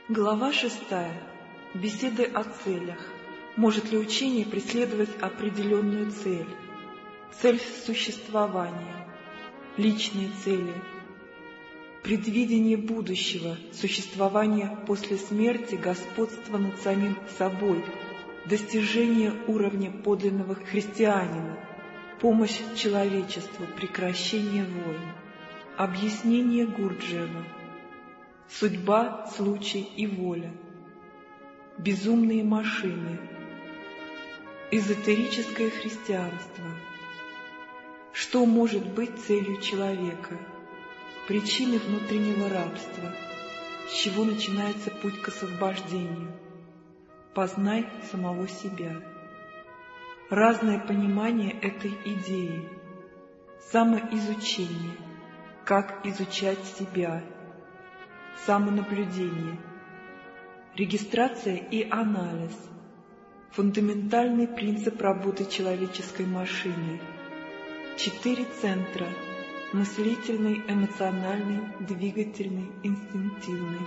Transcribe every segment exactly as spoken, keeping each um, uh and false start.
Глава шестая. Беседы о целях. Может ли учение преследовать определенную цель? Цель существования. Личные цели. Предвидение будущего, существование после смерти, господство над самим собой, достижение уровня подлинного христианина, помощь человечеству, прекращение войн. Объяснение Гурджиева. Судьба, случай и воля. Безумные машины. Эзотерическое христианство. Что может быть целью человека? Причины внутреннего рабства. С чего начинается путь к освобождению? Познай самого себя. Разное понимание этой идеи. Самоизучение. Как изучать себя. Самонаблюдение. Регистрация и анализ. Фундаментальный принцип работы человеческой машины. Четыре центра. Мыслительный, эмоциональный, двигательный, инстинктивный.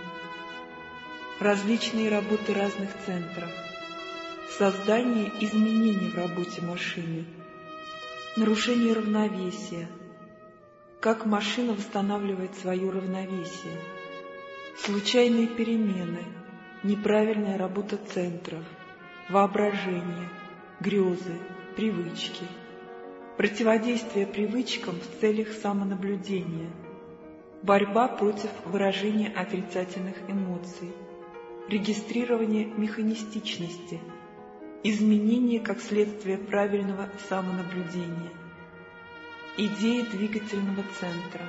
Различные работы разных центров. Создание изменений в работе машины. Нарушение равновесия. Как машина восстанавливает свое равновесие. Случайные перемены, неправильная работа центров, воображение, грезы, привычки, противодействие привычкам в целях самонаблюдения, борьба против выражения отрицательных эмоций, регистрирование механистичности, изменение как следствие правильного самонаблюдения, идеи двигательного центра.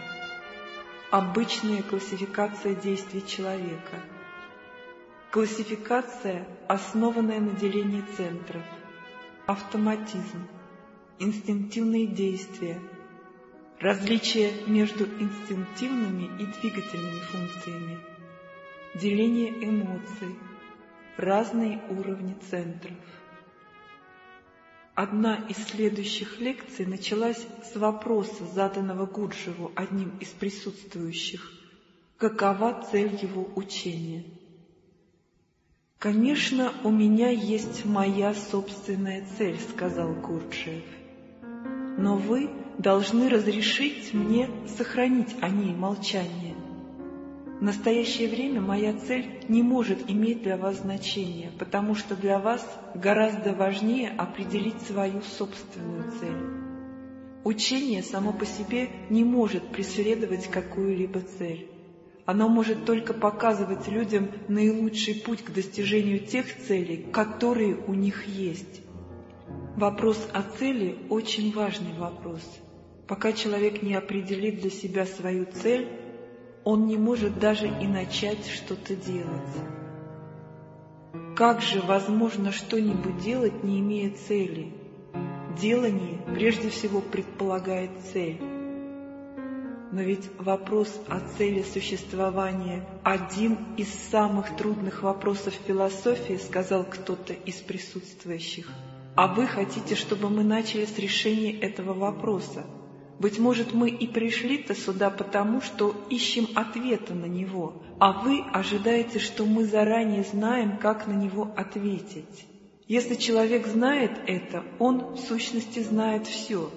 Обычная классификация действий человека. Классификация, основанная на делении центров. Автоматизм. Инстинктивные действия. Различие между инстинктивными и двигательными функциями. Деление эмоций. Разные уровни центров. Одна из следующих лекций началась с вопроса, заданного Гурджиеву одним из присутствующих. Какова цель его учения? «Конечно, у меня есть моя собственная цель», — сказал Гурджиев. «Но вы должны разрешить мне сохранить о ней молчание. В настоящее время моя цель не может иметь для вас значения, потому что для вас гораздо важнее определить свою собственную цель. Учение само по себе не может преследовать какую-либо цель. Оно может только показывать людям наилучший путь к достижению тех целей, которые у них есть. Вопрос о цели – очень важный вопрос. Пока человек не определит для себя свою цель, он не может даже и начать что-то делать. Как же возможно что-нибудь делать, не имея цели? Делание прежде всего предполагает цель. Но ведь вопрос о цели существования – один из самых трудных вопросов философии, сказал кто-то из присутствующих. А вы хотите, чтобы мы начали с решения этого вопроса? Быть может, мы и пришли-то сюда потому, что ищем ответа на него, а вы ожидаете, что мы заранее знаем, как на него ответить. Если человек знает это, он в сущности знает все.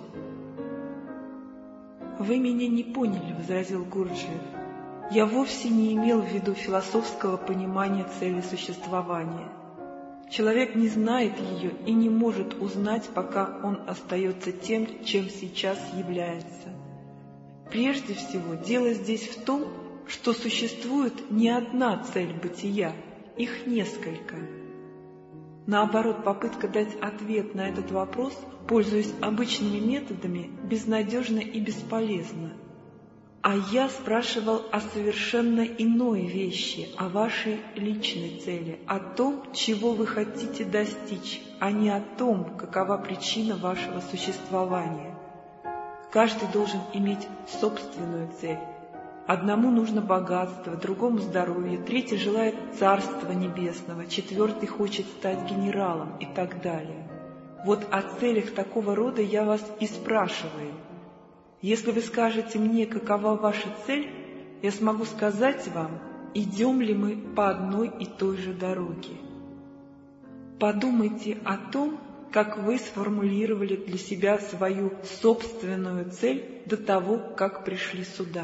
«Вы меня не поняли», — возразил Гурджиев. «Я вовсе не имел в виду философского понимания цели существования. Человек не знает ее и не может узнать, пока он остается тем, чем сейчас является. Прежде всего, дело здесь в том, что существует не одна цель бытия, их несколько. Наоборот, попытка дать ответ на этот вопрос, пользуясь обычными методами, безнадежна и бесполезна. А я спрашивал о совершенно иной вещи, о вашей личной цели, о том, чего вы хотите достичь, а не о том, какова причина вашего существования. Каждый должен иметь собственную цель. Одному нужно богатство, другому здоровье, третий желает царства небесного, четвертый хочет стать генералом и так далее. Вот о целях такого рода я вас и спрашиваю. Если вы скажете мне, какова ваша цель, я смогу сказать вам, идем ли мы по одной и той же дороге. Подумайте о том, как вы сформулировали для себя свою собственную цель до того, как пришли сюда.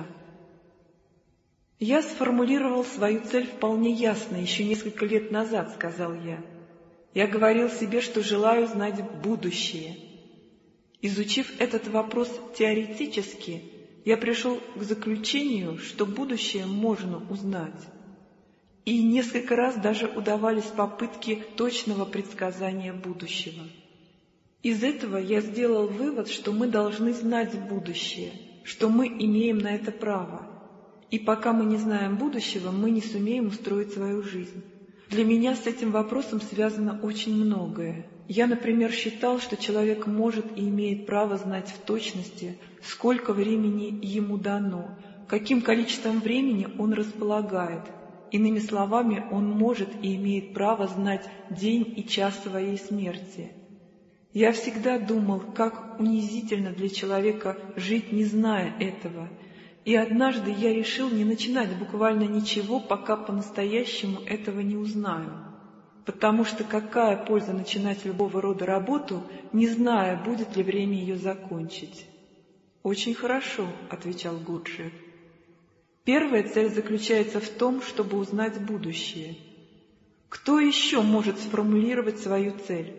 «Я сформулировал свою цель вполне ясно еще несколько лет назад», — сказал я. «Я говорил себе, что желаю знать будущее. Изучив этот вопрос теоретически, я пришел к заключению, что будущее можно узнать. И несколько раз даже удавались попытки точного предсказания будущего. Из этого я сделал вывод, что мы должны знать будущее, что мы имеем на это право. И пока мы не знаем будущего, мы не сумеем устроить свою жизнь. Для меня с этим вопросом связано очень многое. Я, например, считал, что человек может и имеет право знать в точности, сколько времени ему дано, каким количеством времени он располагает. Иными словами, он может и имеет право знать день и час своей смерти. Я всегда думал, как унизительно для человека жить, не зная этого. И однажды я решил не начинать буквально ничего, пока по-настоящему этого не узнаю. Потому что какая польза начинать любого рода работу, не зная, будет ли время ее закончить? «Очень хорошо», — отвечал Гурджиев. «Первая цель заключается в том, чтобы узнать будущее. Кто еще может сформулировать свою цель?»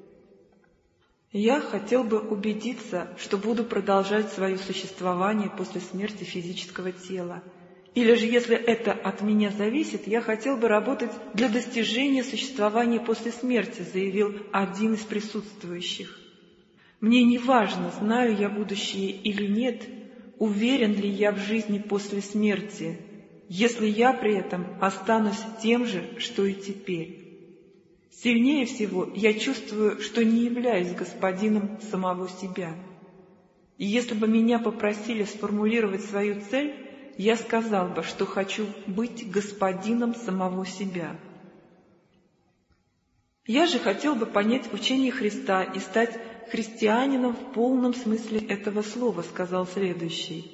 Я хотел бы убедиться, что буду продолжать свое существование после смерти физического тела. Или же, если это от меня зависит, я хотел бы работать для достижения существования после смерти, заявил один из присутствующих. Мне не важно, знаю я будущее или нет, уверен ли я в жизни после смерти, если я при этом останусь тем же, что и теперь. Сильнее всего я чувствую, что не являюсь господином самого себя. И если бы меня попросили сформулировать свою цель, я сказал бы, что хочу быть господином самого себя. Я же хотел бы понять учение Христа и стать христианином в полном смысле этого слова, сказал следующий.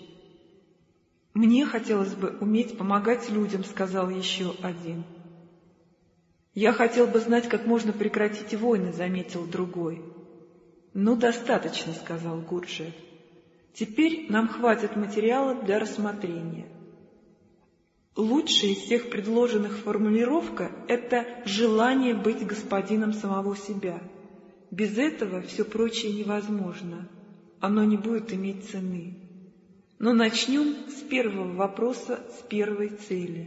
Мне хотелось бы уметь помогать людям, сказал еще один. «Я хотел бы знать, как можно прекратить войны», — заметил другой. «Ну, достаточно», — сказал Гурджиев. «Теперь нам хватит материала для рассмотрения. Лучшая из всех предложенных формулировка — это желание быть господином самого себя. Без этого все прочее невозможно, оно не будет иметь цены. Но начнем с первого вопроса, с первой цели».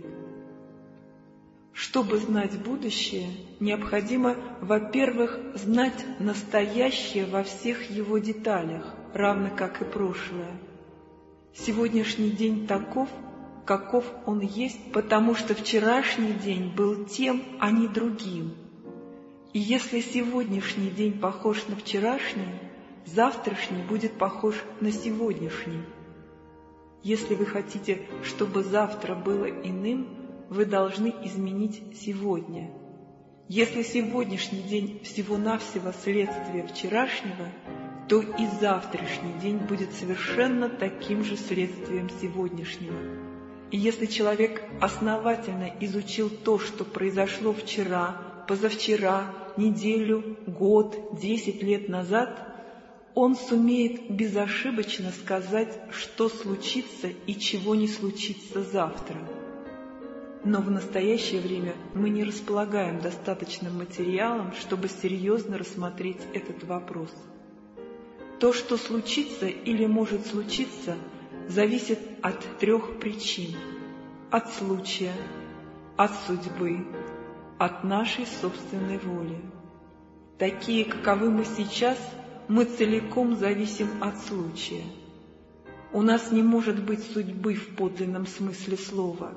Чтобы знать будущее, необходимо, во-первых, знать настоящее во всех его деталях, равно как и прошлое. Сегодняшний день таков, каков он есть, потому что вчерашний день был тем, а не другим. И если сегодняшний день похож на вчерашний, завтрашний будет похож на сегодняшний. Если вы хотите, чтобы завтра было иным, вы должны изменить сегодня. Если сегодняшний день всего-навсего следствие вчерашнего, то и завтрашний день будет совершенно таким же следствием сегодняшнего. И если человек основательно изучил то, что произошло вчера, позавчера, неделю, год, десять лет назад, он сумеет безошибочно сказать, что случится и чего не случится завтра. Но в настоящее время мы не располагаем достаточным материалом, чтобы серьезно рассмотреть этот вопрос. То, что случится или может случиться, зависит от трех причин: от случая, от судьбы, от нашей собственной воли. Такие, каковы мы сейчас, мы целиком зависим от случая. У нас не может быть судьбы в подлинном смысле слова.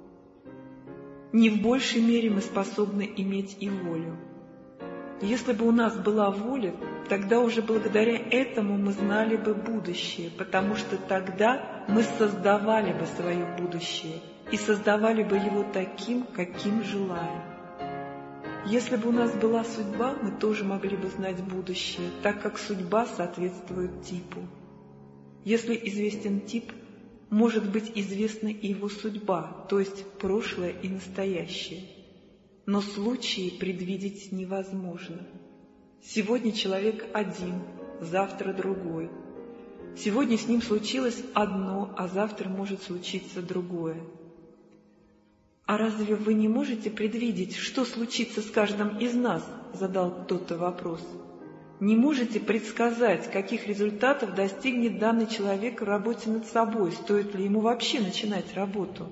Не в большей мере мы способны иметь и волю. Если бы у нас была воля, тогда уже благодаря этому мы знали бы будущее, потому что тогда мы создавали бы свое будущее и создавали бы его таким, каким желаем. Если бы у нас была судьба, мы тоже могли бы знать будущее, так как судьба соответствует типу. Если известен тип, может быть известна и его судьба, то есть прошлое и настоящее. Но случаи предвидеть невозможно. Сегодня человек один, завтра другой. Сегодня с ним случилось одно, а завтра может случиться другое. «А разве вы не можете предвидеть, что случится с каждым из нас?» — задал кто-то вопрос. «Не можете предсказать, каких результатов достигнет данный человек в работе над собой, стоит ли ему вообще начинать работу?»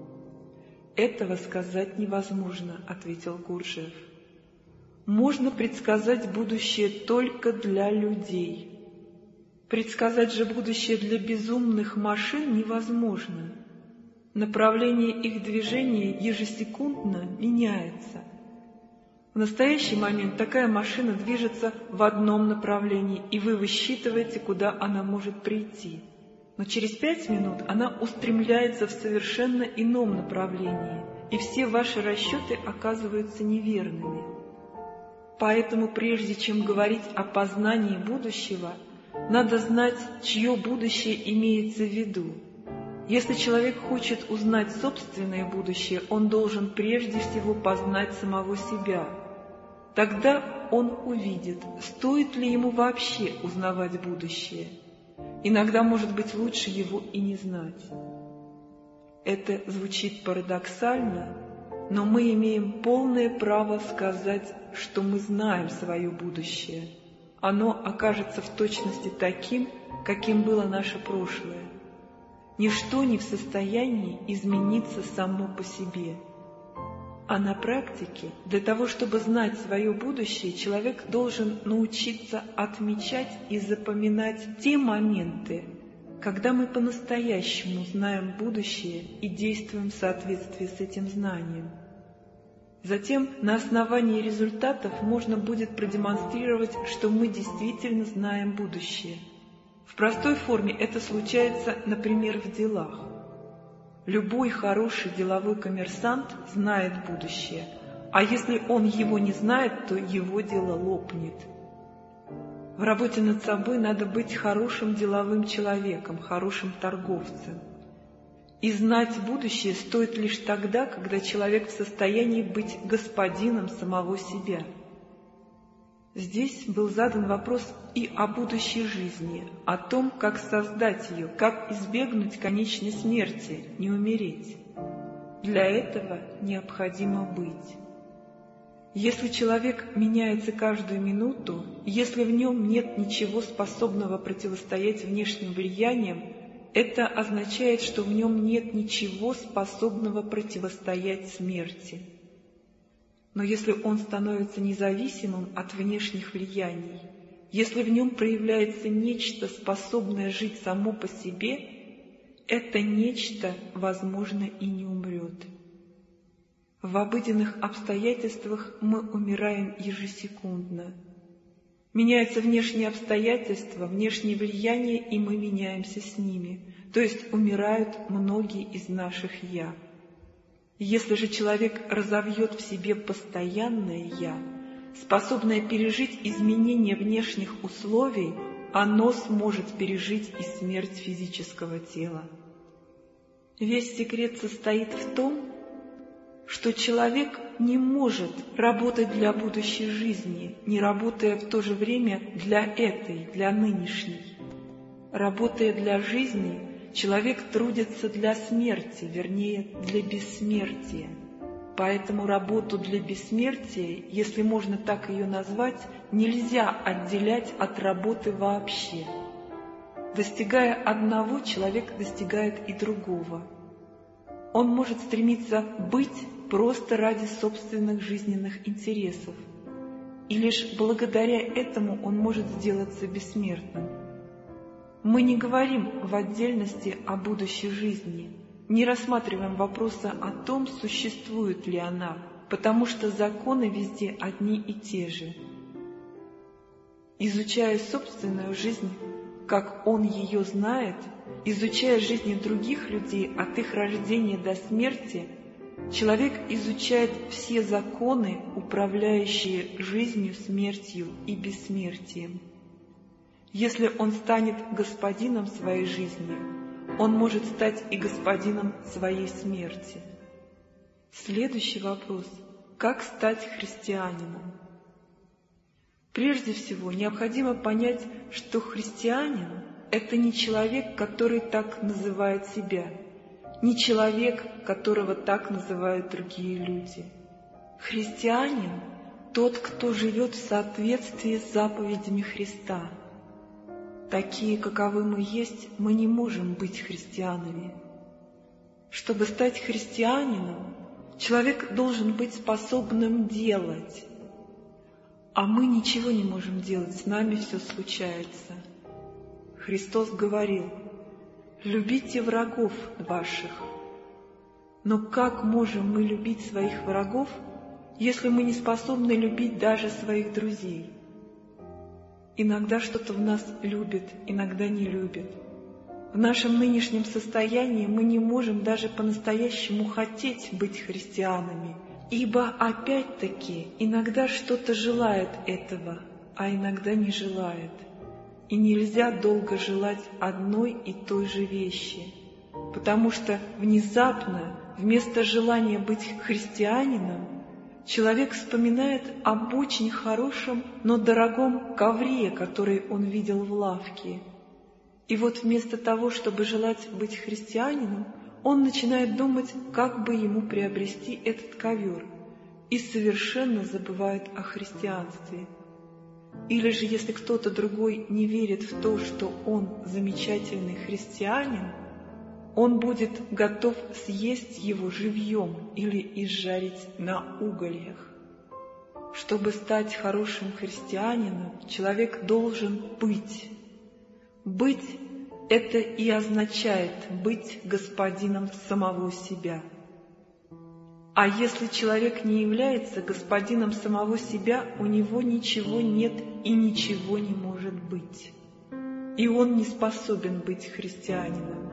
«Этого сказать невозможно», — ответил Гурджиев. «Можно предсказать будущее только для людей. Предсказать же будущее для безумных машин невозможно. Направление их движения ежесекундно меняется. В настоящий момент такая машина движется в одном направлении, и вы высчитываете, куда она может прийти. Но через пять минут она устремляется в совершенно ином направлении, и все ваши расчеты оказываются неверными. Поэтому прежде чем говорить о познании будущего, надо знать, чье будущее имеется в виду. Если человек хочет узнать собственное будущее, он должен прежде всего познать самого себя. Тогда он увидит, стоит ли ему вообще узнавать будущее. Иногда, может быть, лучше его и не знать. Это звучит парадоксально, но мы имеем полное право сказать, что мы знаем свое будущее. Оно окажется в точности таким, каким было наше прошлое. Ничто не в состоянии измениться само по себе. А на практике, для того, чтобы знать свое будущее, человек должен научиться отмечать и запоминать те моменты, когда мы по-настоящему знаем будущее и действуем в соответствии с этим знанием. Затем на основании результатов можно будет продемонстрировать, что мы действительно знаем будущее. В простой форме это случается, например, в делах. Любой хороший деловой коммерсант знает будущее, а если он его не знает, то его дело лопнет. В работе над собой надо быть хорошим деловым человеком, хорошим торговцем. И знать будущее стоит лишь тогда, когда человек в состоянии быть господином самого себя. Здесь был задан вопрос и о будущей жизни, о том, как создать ее, как избегнуть конечной смерти, не умереть. Для этого необходимо быть. Если человек меняется каждую минуту, если в нем нет ничего способного противостоять внешним влияниям, это означает, что в нем нет ничего способного противостоять смерти. Но если он становится независимым от внешних влияний, если в нем проявляется нечто, способное жить само по себе, это нечто, возможно, и не умрет. В обыденных обстоятельствах мы умираем ежесекундно. Меняются внешние обстоятельства, внешние влияния, и мы меняемся с ними, то есть умирают многие из наших «я». Если же человек разовьет в себе постоянное «я», способное пережить изменения внешних условий, оно сможет пережить и смерть физического тела. Весь секрет состоит в том, что человек не может работать для будущей жизни, не работая в то же время для этой, для нынешней. Работая для жизни, человек трудится для смерти, вернее, для бессмертия. Поэтому работу для бессмертия, если можно так ее назвать, нельзя отделять от работы вообще. Достигая одного, человек достигает и другого. Он может стремиться быть просто ради собственных жизненных интересов, и лишь благодаря этому он может сделаться бессмертным. Мы не говорим в отдельности о будущей жизни, не рассматриваем вопроса о том, существует ли она, потому что законы везде одни и те же. Изучая собственную жизнь, как он ее знает, изучая жизни других людей от их рождения до смерти, человек изучает все законы, управляющие жизнью, смертью и бессмертием. Если он станет господином своей жизни, он может стать и господином своей смерти. Следующий вопрос: как стать христианином? Прежде всего, необходимо понять, что христианин — это не человек, который так называет себя, не человек, которого так называют другие люди. Христианин — тот, кто живет в соответствии с заповедями Христа. Такие, каковы мы есть, мы не можем быть христианами. Чтобы стать христианином, человек должен быть способным делать. А мы ничего не можем делать, с нами все случается. Христос говорил: «Любите врагов ваших». Но как можем мы любить своих врагов, если мы не способны любить даже своих друзей? Иногда что-то в нас любит, иногда не любит. В нашем нынешнем состоянии мы не можем даже по-настоящему хотеть быть христианами, ибо опять-таки иногда что-то желает этого, а иногда не желает. И нельзя долго желать одной и той же вещи, потому что внезапно вместо желания быть христианином человек вспоминает об очень хорошем, но дорогом ковре, который он видел в лавке. И вот вместо того, чтобы желать быть христианином, он начинает думать, как бы ему приобрести этот ковер, и совершенно забывает о христианстве. Или же, если кто-то другой не верит в то, что он замечательный христианин, он будет готов съесть его живьем или изжарить на угольях. Чтобы стать хорошим христианином, человек должен быть. Быть — это и означает быть господином самого себя. А если человек не является господином самого себя, у него ничего нет и ничего не может быть. И он не способен быть христианином.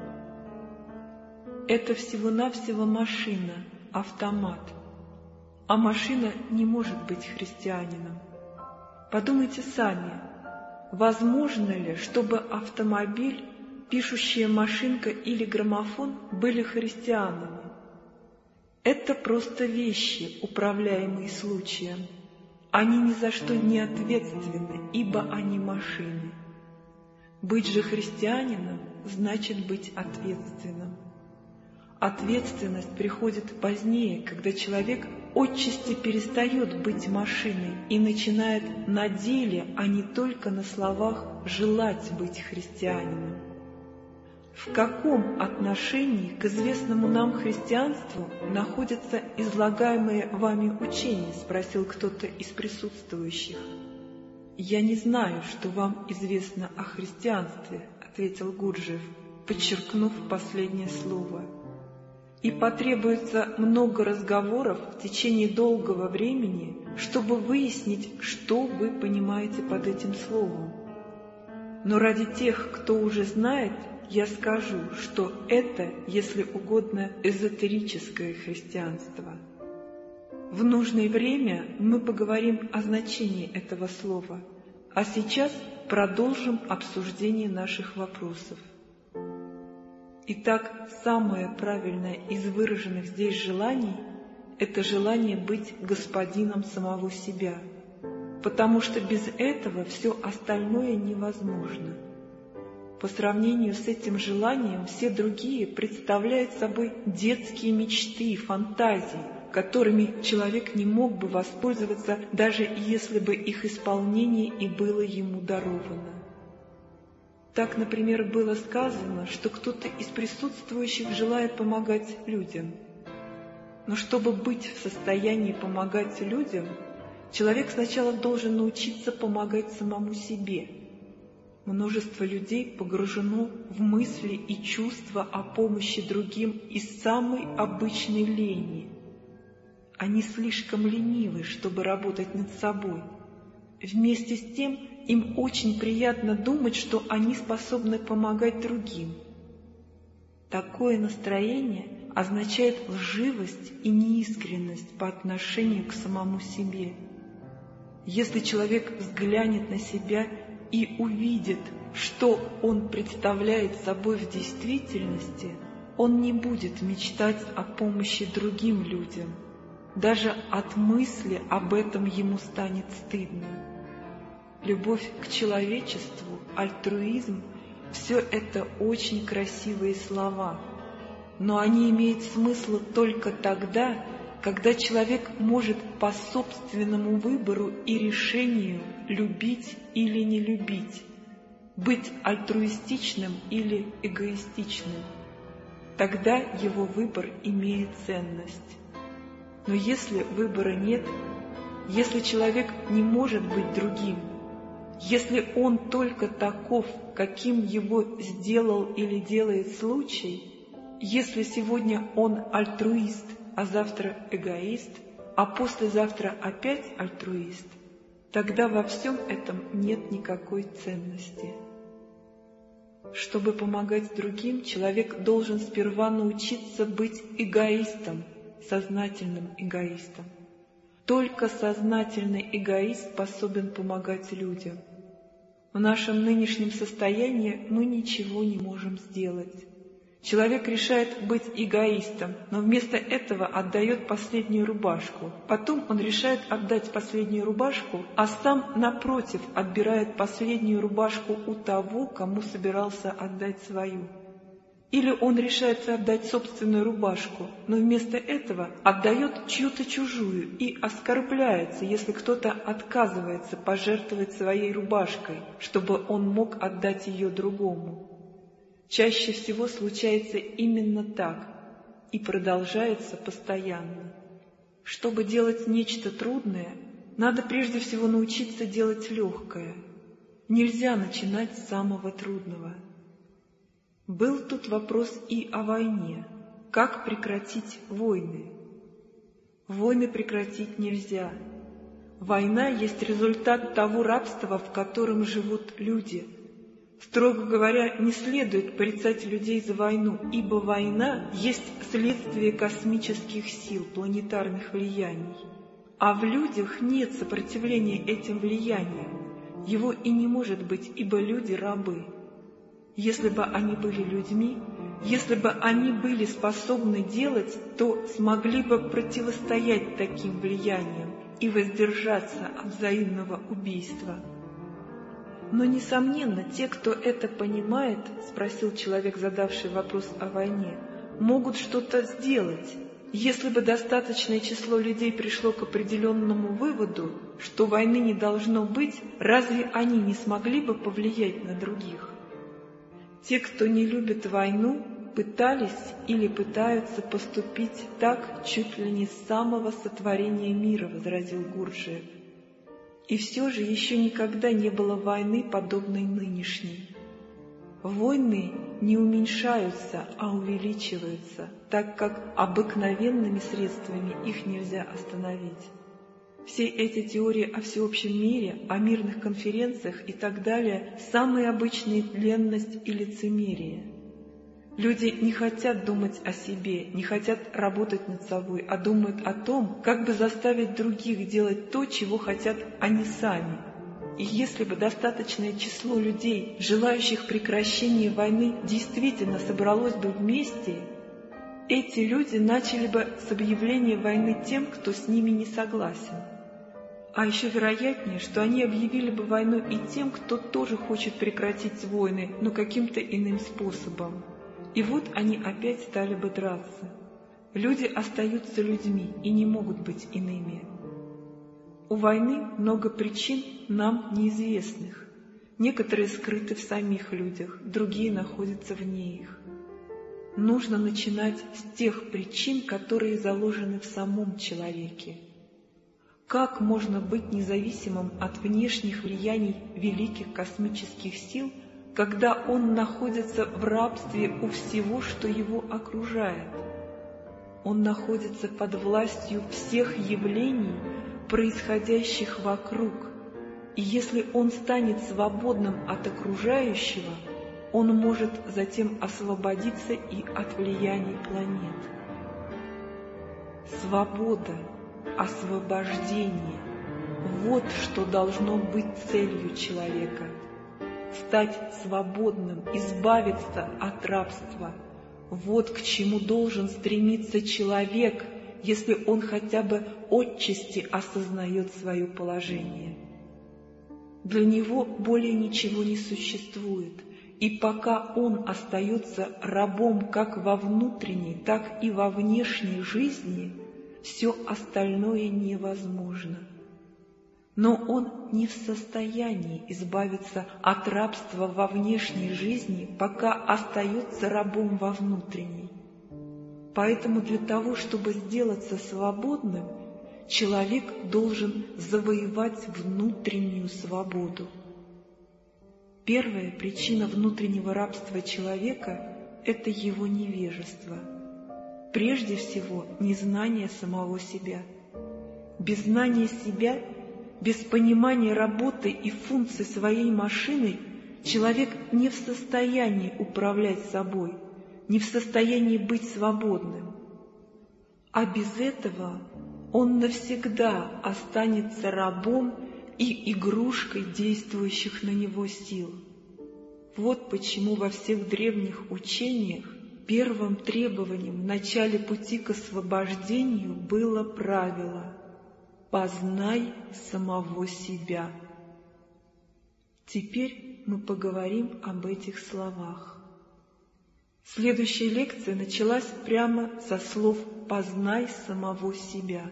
Это всего-навсего машина, автомат. А машина не может быть христианином. Подумайте сами, возможно ли, чтобы автомобиль, пишущая машинка или граммофон были христианами? Это просто вещи, управляемые случаем. Они ни за что не ответственны, ибо они машины. Быть же христианином значит быть ответственным. Ответственность приходит позднее, когда человек отчасти перестает быть машиной и начинает на деле, а не только на словах, желать быть христианином. В каком отношении к известному нам христианству находятся излагаемые вами учения? Спросил кто-то из присутствующих. Я не знаю, что вам известно о христианстве, ответил Гурджиев, подчеркнув последнее слово. И потребуется много разговоров в течение долгого времени, чтобы выяснить, что вы понимаете под этим словом. Но ради тех, кто уже знает, я скажу, что это, если угодно, эзотерическое христианство. В нужное время мы поговорим о значении этого слова, а сейчас продолжим обсуждение наших вопросов. Итак, самое правильное из выраженных здесь желаний – это желание быть господином самого себя, потому что без этого все остальное невозможно. По сравнению с этим желанием все другие представляют собой детские мечты и фантазии, которыми человек не мог бы воспользоваться, даже если бы их исполнение и было ему даровано. Так, например, было сказано, что кто-то из присутствующих желает помогать людям. Но чтобы быть в состоянии помогать людям, человек сначала должен научиться помогать самому себе. Множество людей погружено в мысли и чувства о помощи другим из самой обычной лени. Они слишком ленивы, чтобы работать над собой. Вместе с тем, им очень приятно думать, что они способны помогать другим. Такое настроение означает лживость и неискренность по отношению к самому себе. Если человек взглянет на себя и увидит, что он представляет собой в действительности, он не будет мечтать о помощи другим людям. Даже от мысли об этом ему станет стыдно. Любовь к человечеству, альтруизм – все это очень красивые слова, но они имеют смысл только тогда, когда человек может по собственному выбору и решению любить или не любить, быть альтруистичным или эгоистичным. Тогда его выбор имеет ценность. Но если выбора нет, если человек не может быть другим, если он только таков, каким его сделал или делает случай, если сегодня он альтруист, а завтра эгоист, а послезавтра опять альтруист, тогда во всем этом нет никакой ценности. Чтобы помогать другим, человек должен сперва научиться быть эгоистом, сознательным эгоистом. Только сознательный эгоист способен помогать людям. В нашем нынешнем состоянии мы ничего не можем сделать. Человек решает быть эгоистом, но вместо этого отдает последнюю рубашку. Потом он решает отдать последнюю рубашку, а сам, напротив, отбирает последнюю рубашку у того, кому собирался отдать свою. Или он решается отдать собственную рубашку, но вместо этого отдает чью-то чужую и оскорбляется, если кто-то отказывается пожертвовать своей рубашкой, чтобы он мог отдать ее другому. Чаще всего случается именно так и продолжается постоянно. Чтобы делать нечто трудное, надо прежде всего научиться делать легкое. Нельзя начинать с самого трудного. Был тут вопрос и о войне. Как прекратить войны? Войны прекратить нельзя. Война есть результат того рабства, в котором живут люди. Строго говоря, не следует порицать людей за войну, ибо война есть следствие космических сил, планетарных влияний. А в людях нет сопротивления этим влияниям. Его и не может быть, ибо люди рабы. Если бы они были людьми, если бы они были способны делать, то смогли бы противостоять таким влияниям и воздержаться от взаимного убийства. Но, несомненно, те, кто это понимает, спросил человек, задавший вопрос о войне, могут что-то сделать. Если бы достаточное число людей пришло к определенному выводу, что войны не должно быть, разве они не смогли бы повлиять на других? Те, кто не любит войну, пытались или пытаются поступить так чуть ли не с самого сотворения мира, возразил Гурджиев. И все же еще никогда не было войны, подобной нынешней. Войны не уменьшаются, а увеличиваются, так как обыкновенными средствами их нельзя остановить. Все эти теории о всеобщем мире, о мирных конференциях и так далее – самые обычные ленность и лицемерие. Люди не хотят думать о себе, не хотят работать над собой, а думают о том, как бы заставить других делать то, чего хотят они сами. И если бы достаточное число людей, желающих прекращения войны, действительно собралось бы вместе, эти люди начали бы с объявления войны тем, кто с ними не согласен. А еще вероятнее, что они объявили бы войну и тем, кто тоже хочет прекратить войны, но каким-то иным способом. И вот они опять стали бы драться. Люди остаются людьми и не могут быть иными. У войны много причин нам неизвестных. Некоторые скрыты в самих людях, другие находятся вне их. Нужно начинать с тех причин, которые заложены в самом человеке. Как можно быть независимым от внешних влияний великих космических сил, когда он находится в рабстве у всего, что его окружает? Он находится под властью всех явлений, происходящих вокруг, и если он станет свободным от окружающего, он может затем освободиться и от влияний планет. Свобода, освобождение – вот что должно быть целью человека. стать свободным, избавиться от рабства. Вот к чему должен стремиться человек, если он хотя бы отчасти осознает свое положение. Для него более ничего не существует, и пока он остается рабом как во внутренней, так и во внешней жизни, все остальное невозможно. Но он не в состоянии избавиться от рабства во внешней жизни, пока остается рабом во внутренней. Поэтому для того, чтобы сделаться свободным, человек должен завоевать внутреннюю свободу. Первая причина внутреннего рабства человека – это его невежество. Прежде всего, незнание самого себя. Без знания себя, без понимания работы и функций своей машины, человек не в состоянии управлять собой, не в состоянии быть свободным. А без этого он навсегда останется рабом и игрушкой действующих на него сил. Вот почему во всех древних учениях первым требованием в начале пути к освобождению было правило «познай самого себя». Теперь мы поговорим об этих словах. Следующая лекция началась прямо со слов «познай самого себя».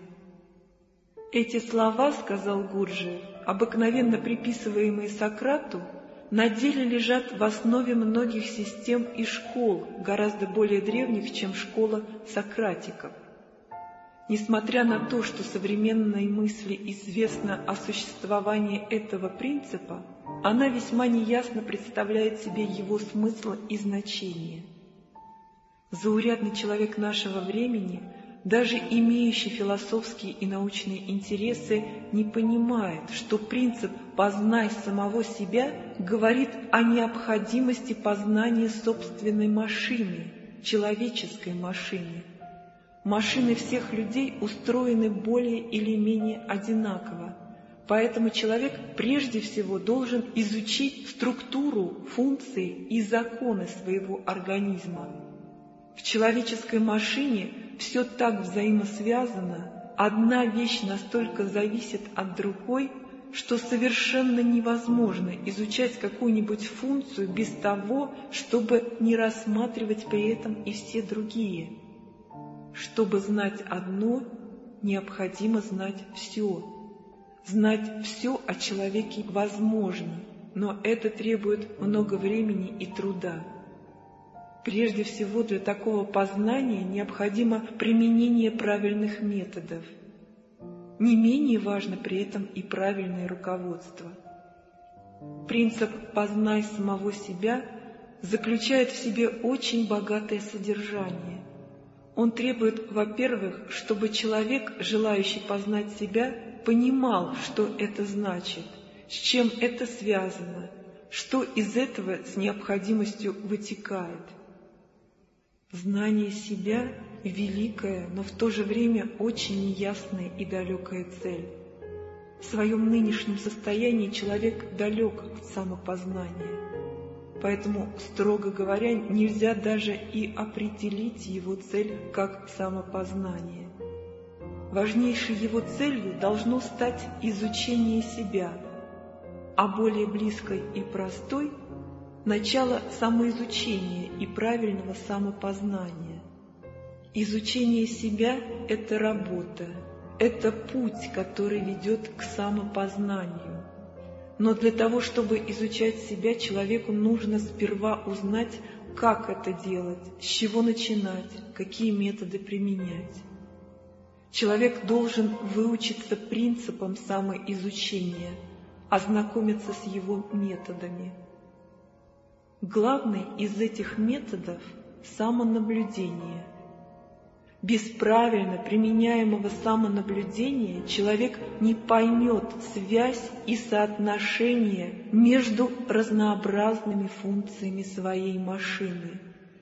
Эти слова, сказал Гурджиев, обыкновенно приписываемые Сократу, на деле лежат в основе многих систем и школ, гораздо более древних, чем школа сократиков. Несмотря на то, что современной мысли известно о существовании этого принципа, она весьма неясно представляет себе его смысл и значение. Заурядный человек нашего времени, даже имеющий философские и научные интересы, не понимает, что принцип «познай самого себя» говорит о необходимости познания собственной машины, человеческой машины. Машины всех людей устроены более или менее одинаково, поэтому человек прежде всего должен изучить структуру, функции и законы своего организма. В человеческой машине все так взаимосвязано, одна вещь настолько зависит от другой, что совершенно невозможно изучать какую-нибудь функцию без того, чтобы не рассматривать при этом и все другие. Чтобы знать одно, необходимо знать все. Знать все о человеке возможно, но это требует много времени и труда. Прежде всего, для такого познания необходимо применение правильных методов. Не менее важно при этом и правильное руководство. Принцип «познай самого себя» заключает в себе очень богатое содержание. Он требует, во-первых, чтобы человек, желающий познать себя, понимал, что это значит, с чем это связано, что из этого с необходимостью вытекает. Знание себя – великая, но в то же время очень неясная и далекая цель. В своем нынешнем состоянии человек далек от самопознания. Поэтому, строго говоря, нельзя даже и определить его цель как самопознание. Важнейшей его целью должно стать изучение себя, а более близкой и простой – начало самоизучения и правильного самопознания. Изучение себя – это работа, это путь, который ведет к самопознанию. Но для того, чтобы изучать себя, человеку нужно сперва узнать, как это делать, с чего начинать, какие методы применять. Человек должен выучиться принципам самоизучения, ознакомиться с его методами. Главный из этих методов – самонаблюдение. Без правильно применяемого самонаблюдения человек не поймет связь и соотношение между разнообразными функциями своей машины.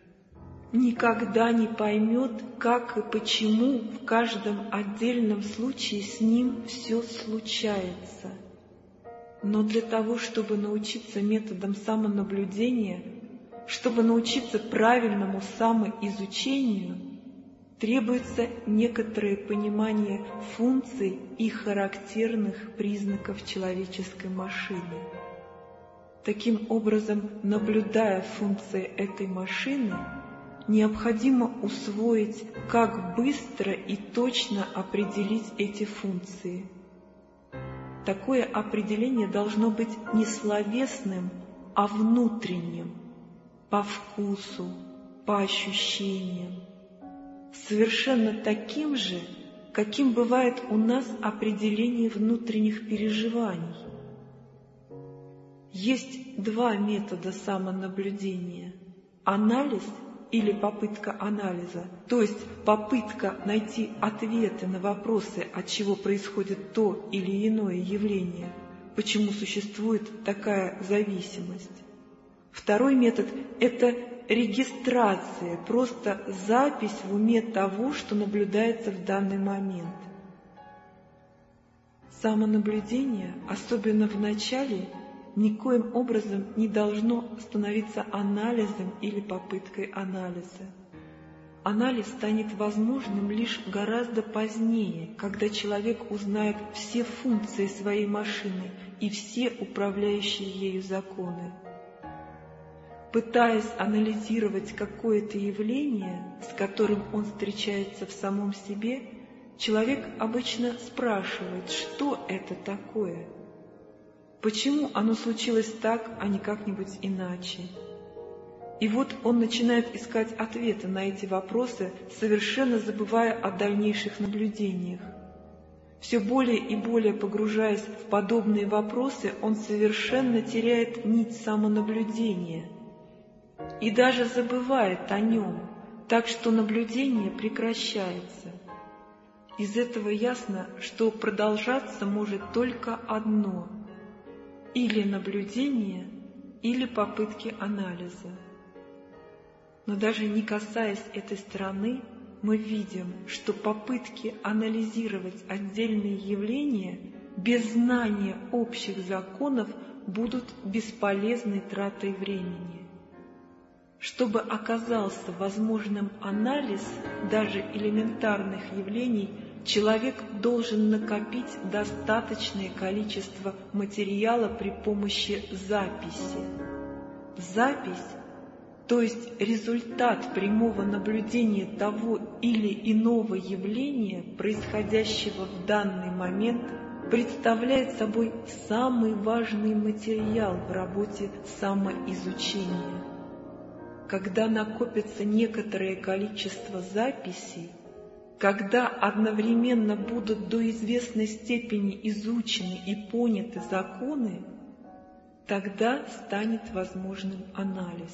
Никогда не поймет, как и почему в каждом отдельном случае с ним все случается. Но для того, чтобы научиться методам самонаблюдения, чтобы научиться правильному самоизучению, требуется некоторое понимание функций и характерных признаков человеческой машины. Таким образом, наблюдая функции этой машины, необходимо усвоить, как быстро и точно определить эти функции. Такое определение должно быть не словесным, а внутренним, по вкусу, по ощущениям, совершенно таким же, каким бывает у нас определение внутренних переживаний. Есть два метода самонаблюдения – анализ или попытка анализа, то есть попытка найти ответы на вопросы, от чего происходит то или иное явление, почему существует такая зависимость. Второй метод – это регистрация, просто запись в уме того, что наблюдается в данный момент. Самонаблюдение, особенно в начале, никоим образом не должно становиться анализом или попыткой анализа. Анализ станет возможным лишь гораздо позднее, когда человек узнает все функции своей машины и все управляющие ею законы. Пытаясь анализировать какое-то явление, с которым он встречается в самом себе, человек обычно спрашивает, что это такое, почему оно случилось так, а не как-нибудь иначе. И вот он начинает искать ответы на эти вопросы, совершенно забывая о дальнейших наблюдениях. Все более и более погружаясь в подобные вопросы, он совершенно теряет нить самонаблюдения и даже забывает о нем, так что наблюдение прекращается. Из этого ясно, что продолжаться может только одно – или наблюдение, или попытки анализа. Но даже не касаясь этой стороны, мы видим, что попытки анализировать отдельные явления без знания общих законов будут бесполезной тратой времени. Чтобы оказался возможным анализ даже элементарных явлений, человек должен накопить достаточное количество материала при помощи записи. Запись, то есть результат прямого наблюдения того или иного явления, происходящего в данный момент, представляет собой самый важный материал в работе самоизучения. Когда накопится некоторое количество записей, когда одновременно будут до известной степени изучены и поняты законы, тогда станет возможным анализ.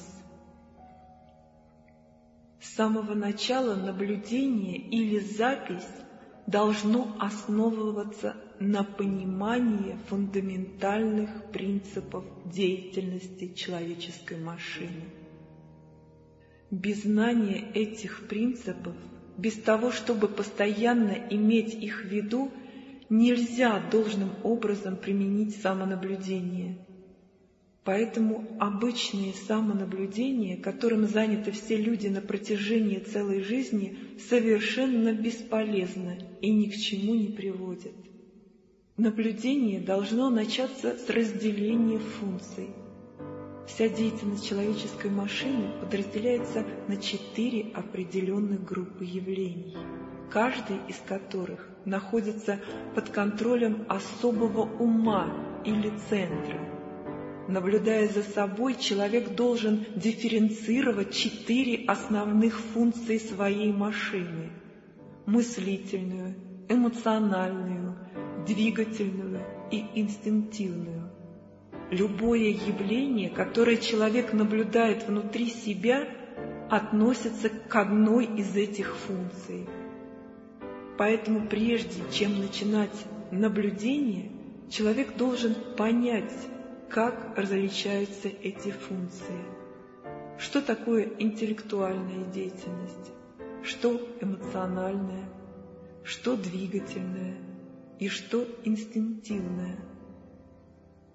С самого начала наблюдение или запись должно основываться на понимании фундаментальных принципов деятельности человеческой машины. Без знания этих принципов, без того, чтобы постоянно иметь их в виду, нельзя должным образом применить самонаблюдение. Поэтому обычные самонаблюдения, которым заняты все люди на протяжении целой жизни, совершенно бесполезны и ни к чему не приводят. Наблюдение должно начаться с разделения функций. Вся деятельность человеческой машины подразделяется на четыре определенных группы явлений, каждый из которых находится под контролем особого ума или центра. Наблюдая за собой, человек должен дифференцировать четыре основных функции своей машины – мыслительную, эмоциональную, двигательную и инстинктивную. Любое явление, которое человек наблюдает внутри себя, относится к одной из этих функций. Поэтому прежде чем начинать наблюдение, человек должен понять, как различаются эти функции. Что такое интеллектуальная деятельность, что эмоциональная, что двигательная и что инстинктивная.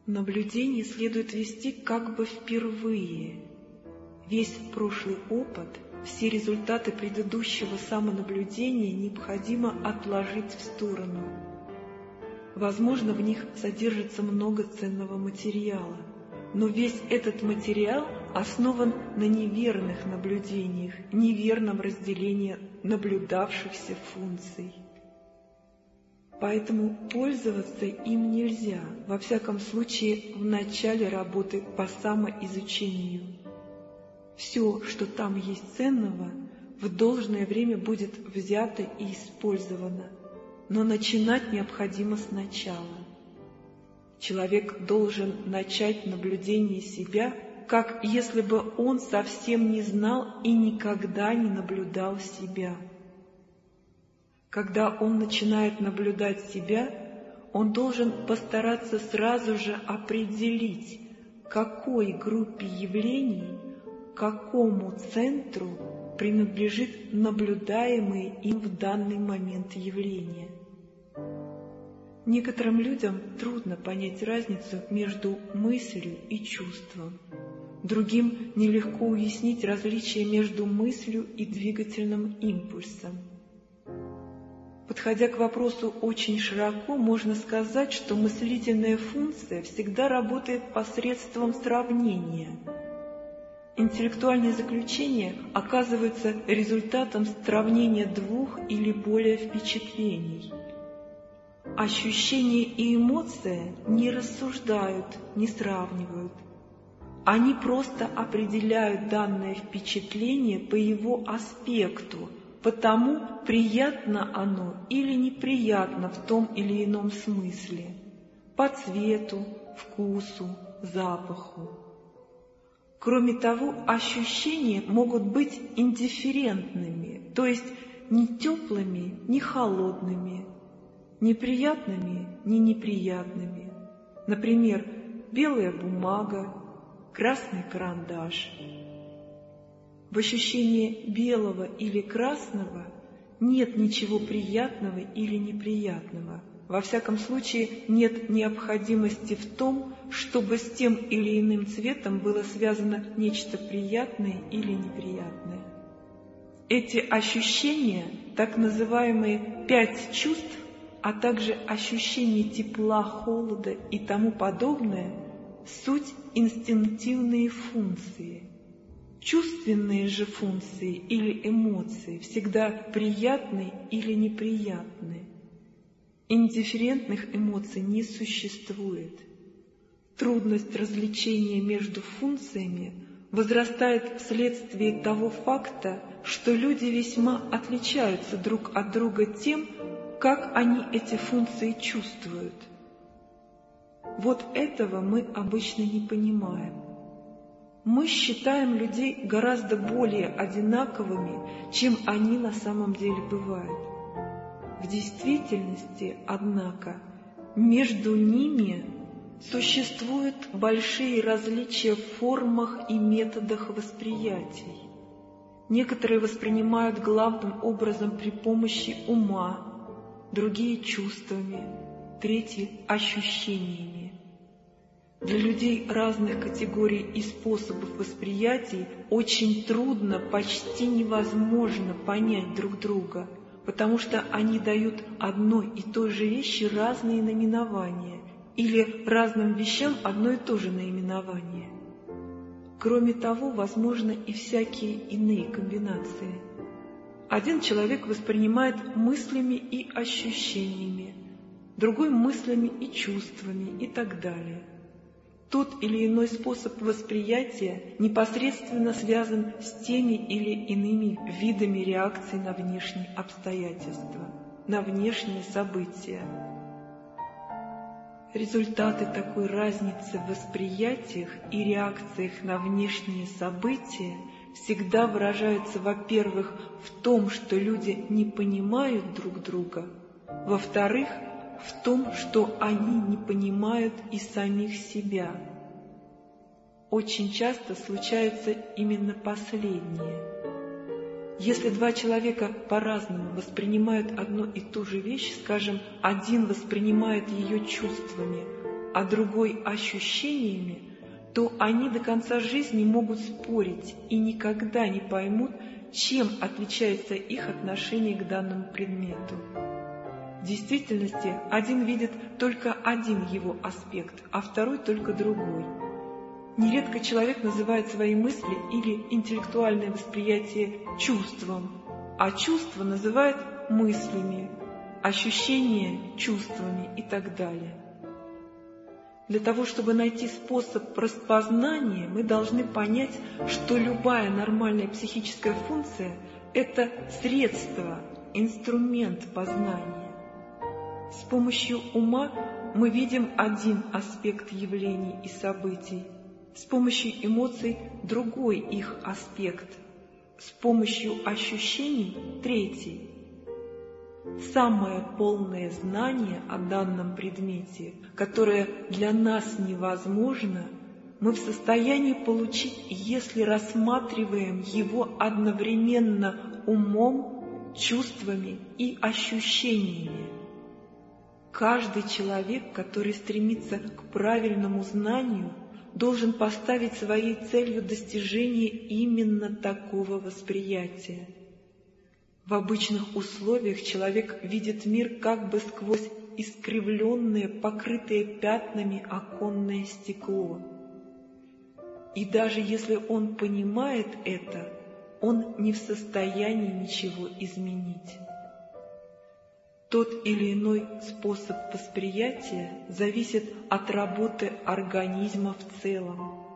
Наблюдение следует вести как бы впервые. Весь прошлый опыт, все результаты предыдущего самонаблюдения необходимо отложить в сторону. Возможно, в них содержится много ценного материала, но весь этот материал основан на неверных наблюдениях, неверном разделении наблюдавшихся функций. Поэтому пользоваться им нельзя, во всяком случае, в начале работы по самоизучению. Все, что там есть ценного, в должное время будет взято и использовано, но начинать необходимо сначала. Человек должен начать наблюдение себя, как если бы он совсем не знал и никогда не наблюдал себя. Когда он начинает наблюдать себя, он должен постараться сразу же определить, какой группе явлений, какому центру принадлежит наблюдаемое им в данный момент явление. Некоторым людям трудно понять разницу между мыслью и чувством. Другим нелегко уяснить различие между мыслью и двигательным импульсом. Подходя к вопросу очень широко, можно сказать, что мыслительная функция всегда работает посредством сравнения. Интеллектуальные заключения оказываются результатом сравнения двух или более впечатлений. Ощущения и эмоции не рассуждают, не сравнивают. Они просто определяют данное впечатление по его аспекту, потому приятно оно или неприятно в том или ином смысле, по цвету, вкусу, запаху. Кроме того, ощущения могут быть индифферентными, то есть ни теплыми, ни холодными, неприятными, ни неприятными. Например, белая бумага, красный карандаш. В ощущении белого или красного нет ничего приятного или неприятного. Во всяком случае, нет необходимости в том, чтобы с тем или иным цветом было связано нечто приятное или неприятное. Эти ощущения, так называемые пять чувств, а также ощущение тепла, холода и тому подобное, суть инстинктивные функции. Чувственные же функции или эмоции всегда приятны или неприятны. Индифферентных эмоций не существует. Трудность различения между функциями возрастает вследствие того факта, что люди весьма отличаются друг от друга тем, как они эти функции чувствуют. Вот этого мы обычно не понимаем. Мы считаем людей гораздо более одинаковыми, чем они на самом деле бывают. В действительности, однако, между ними существуют большие различия в формах и методах восприятий. Некоторые воспринимают главным образом при помощи ума, другие — чувствами, третьи — ощущениями. Для людей разных категорий и способов восприятий очень трудно, почти невозможно понять друг друга, потому что они дают одной и той же вещи разные наименования или разным вещам одно и то же наименование. Кроме того, возможны и всякие иные комбинации. Один человек воспринимает мыслями и ощущениями, другой — мыслями и чувствами и так далее. Тот или иной способ восприятия непосредственно связан с теми или иными видами реакций на внешние обстоятельства, на внешние события. Результаты такой разницы в восприятиях и реакциях на внешние события всегда выражаются, во-первых, в том, что люди не понимают друг друга, во-вторых, в том, что они не понимают и самих себя. Очень часто случается именно последнее. Если два человека по-разному воспринимают одну и ту же вещь, скажем, один воспринимает ее чувствами, а другой ощущениями, то они до конца жизни могут спорить и никогда не поймут, чем отличается их отношение к данному предмету. В действительности один видит только один его аспект, а второй только другой. Нередко человек называет свои мысли или интеллектуальное восприятие чувством, а чувство называет мыслями, ощущения чувствами и так далее. Для того, чтобы найти способ распознания, мы должны понять, что любая нормальная психическая функция – это средство, инструмент познания. С помощью ума мы видим один аспект явлений и событий, с помощью эмоций – другой их аспект, с помощью ощущений – третий. Самое полное знание о данном предмете, которое для нас невозможно, мы в состоянии получить, если рассматриваем его одновременно умом, чувствами и ощущениями. Каждый человек, который стремится к правильному знанию, должен поставить своей целью достижение именно такого восприятия. В обычных условиях человек видит мир как бы сквозь искривленное, покрытое пятнами оконное стекло. И даже если он понимает это, он не в состоянии ничего изменить. Тот или иной способ восприятия зависит от работы организма в целом.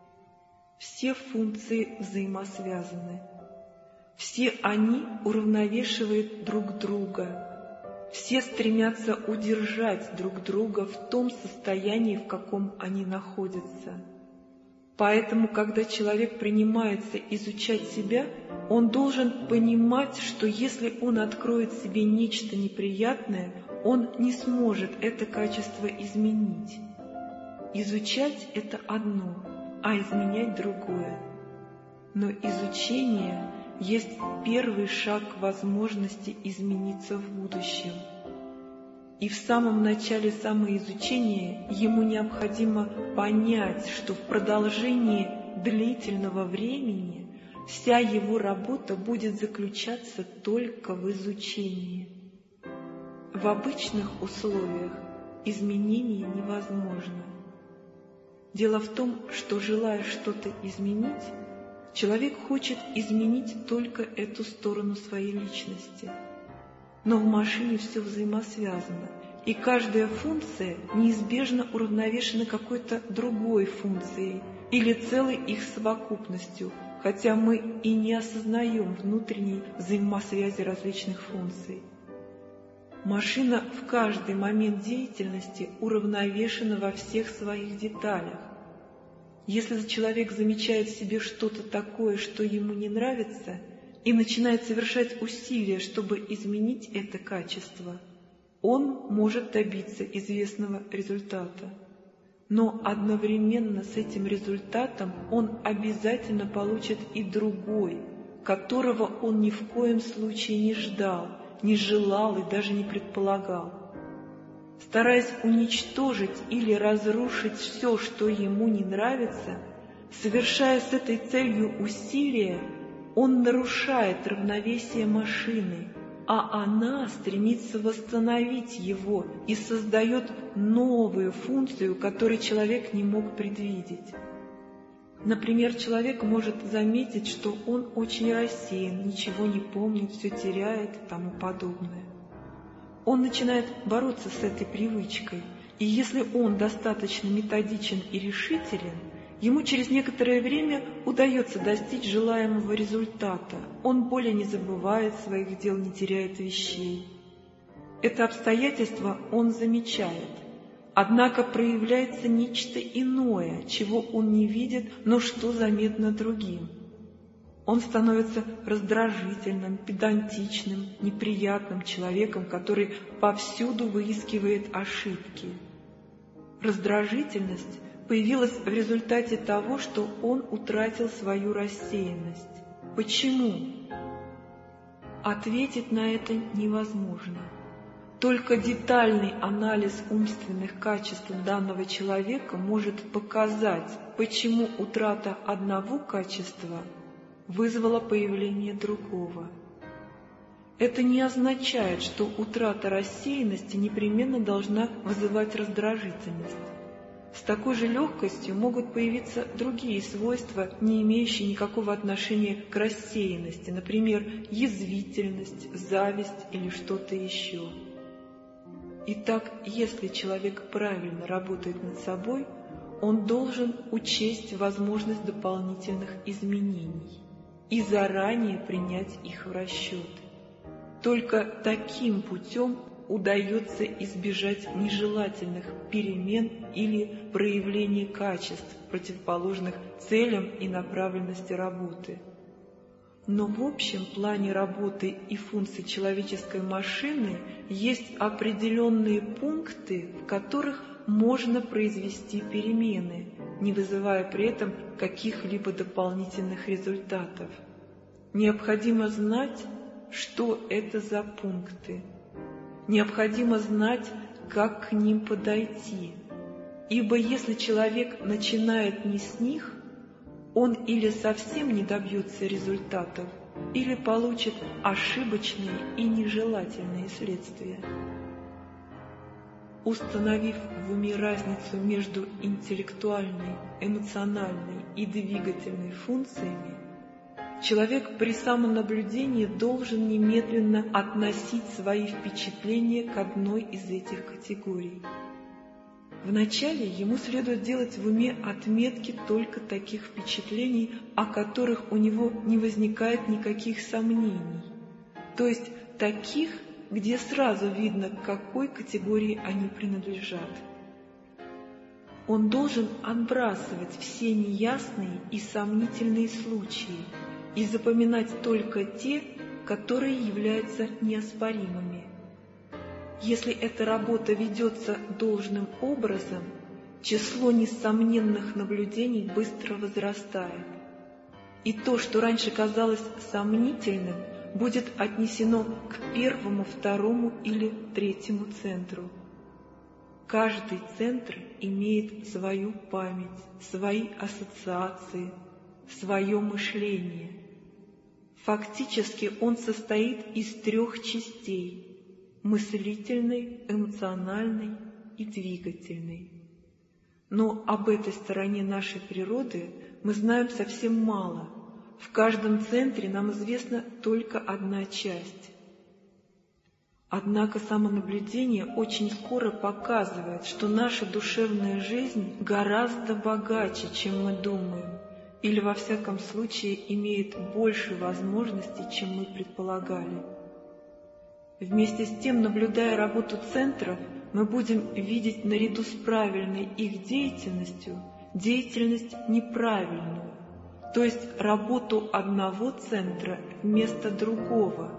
Все функции взаимосвязаны. Все они уравновешивают друг друга. Все стремятся удержать друг друга в том состоянии, в каком они находятся. Поэтому, когда человек принимается изучать себя, он должен понимать, что если он откроет себе нечто неприятное, он не сможет это качество изменить. Изучать – это одно, а изменять – другое. Но изучение – есть первый шаг к возможности измениться в будущем. И в самом начале самоизучения ему необходимо понять, что в продолжении длительного времени вся его работа будет заключаться только в изучении. В обычных условиях изменение невозможно. Дело в том, что, желая что-то изменить, человек хочет изменить только эту сторону своей личности. Но в машине все взаимосвязано, и каждая функция неизбежно уравновешена какой-то другой функцией или целой их совокупностью, хотя мы и не осознаем внутренней взаимосвязи различных функций. Машина в каждый момент деятельности уравновешена во всех своих деталях. Если человек замечает в себе что-то такое, что ему не нравится, и начинает совершать усилия, чтобы изменить это качество, он может добиться известного результата. Но одновременно с этим результатом он обязательно получит и другой, которого он ни в коем случае не ждал, не желал и даже не предполагал. Стараясь уничтожить или разрушить все, что ему не нравится, совершая с этой целью усилия, он нарушает равновесие машины, а она стремится восстановить его и создает новую функцию, которую человек не мог предвидеть. Например, человек может заметить, что он очень рассеян, ничего не помнит, все теряет и тому подобное. Он начинает бороться с этой привычкой, и если он достаточно методичен и решителен, ему через некоторое время удается достичь желаемого результата. Он более не забывает своих дел, не теряет вещей. Это обстоятельство он замечает. Однако проявляется нечто иное, чего он не видит, но что заметно другим. Он становится раздражительным, педантичным, неприятным человеком, который повсюду выискивает ошибки. Раздражительность появилась в результате того, что он утратил свою рассеянность. Почему? Ответить на это невозможно. Только детальный анализ умственных качеств данного человека может показать, почему утрата одного качества вызвала появление другого. Это не означает, что утрата рассеянности непременно должна вызывать раздражительность. С такой же легкостью могут появиться другие свойства, не имеющие никакого отношения к рассеянности, например, язвительность, зависть или что-то еще. Итак, если человек правильно работает над собой, он должен учесть возможность дополнительных изменений и заранее принять их в расчет. Только таким путем удается избежать нежелательных перемен или проявлений качеств, противоположных целям и направленности работы. Но в общем плане работы и функций человеческой машины есть определенные пункты, в которых можно произвести перемены, не вызывая при этом каких-либо дополнительных результатов. Необходимо знать, что это за пункты. Необходимо знать, как к ним подойти, ибо если человек начинает не с них, он или совсем не добьется результатов, или получит ошибочные и нежелательные следствия. Установив в уме разницу между интеллектуальной, эмоциональной и двигательной функциями, человек при самонаблюдении должен немедленно относить свои впечатления к одной из этих категорий. Вначале ему следует делать в уме отметки только таких впечатлений, о которых у него не возникает никаких сомнений, то есть таких, где сразу видно, к какой категории они принадлежат. Он должен отбрасывать все неясные и сомнительные случаи и запоминать только те, которые являются неоспоримыми. Если эта работа ведется должным образом, число несомненных наблюдений быстро возрастает, и то, что раньше казалось сомнительным, будет отнесено к первому, второму или третьему центру. Каждый центр имеет свою память, свои ассоциации, свое мышление. Фактически он состоит из трех частей – мыслительной, эмоциональной и двигательной. Но об этой стороне нашей природы мы знаем совсем мало. В каждом центре нам известна только одна часть. Однако самонаблюдение очень скоро показывает, что наша душевная жизнь гораздо богаче, чем мы думаем, или во всяком случае имеет больше возможностей, чем мы предполагали. Вместе с тем, наблюдая работу центров, мы будем видеть наряду с правильной их деятельностью деятельность неправильную, то есть работу одного центра вместо другого.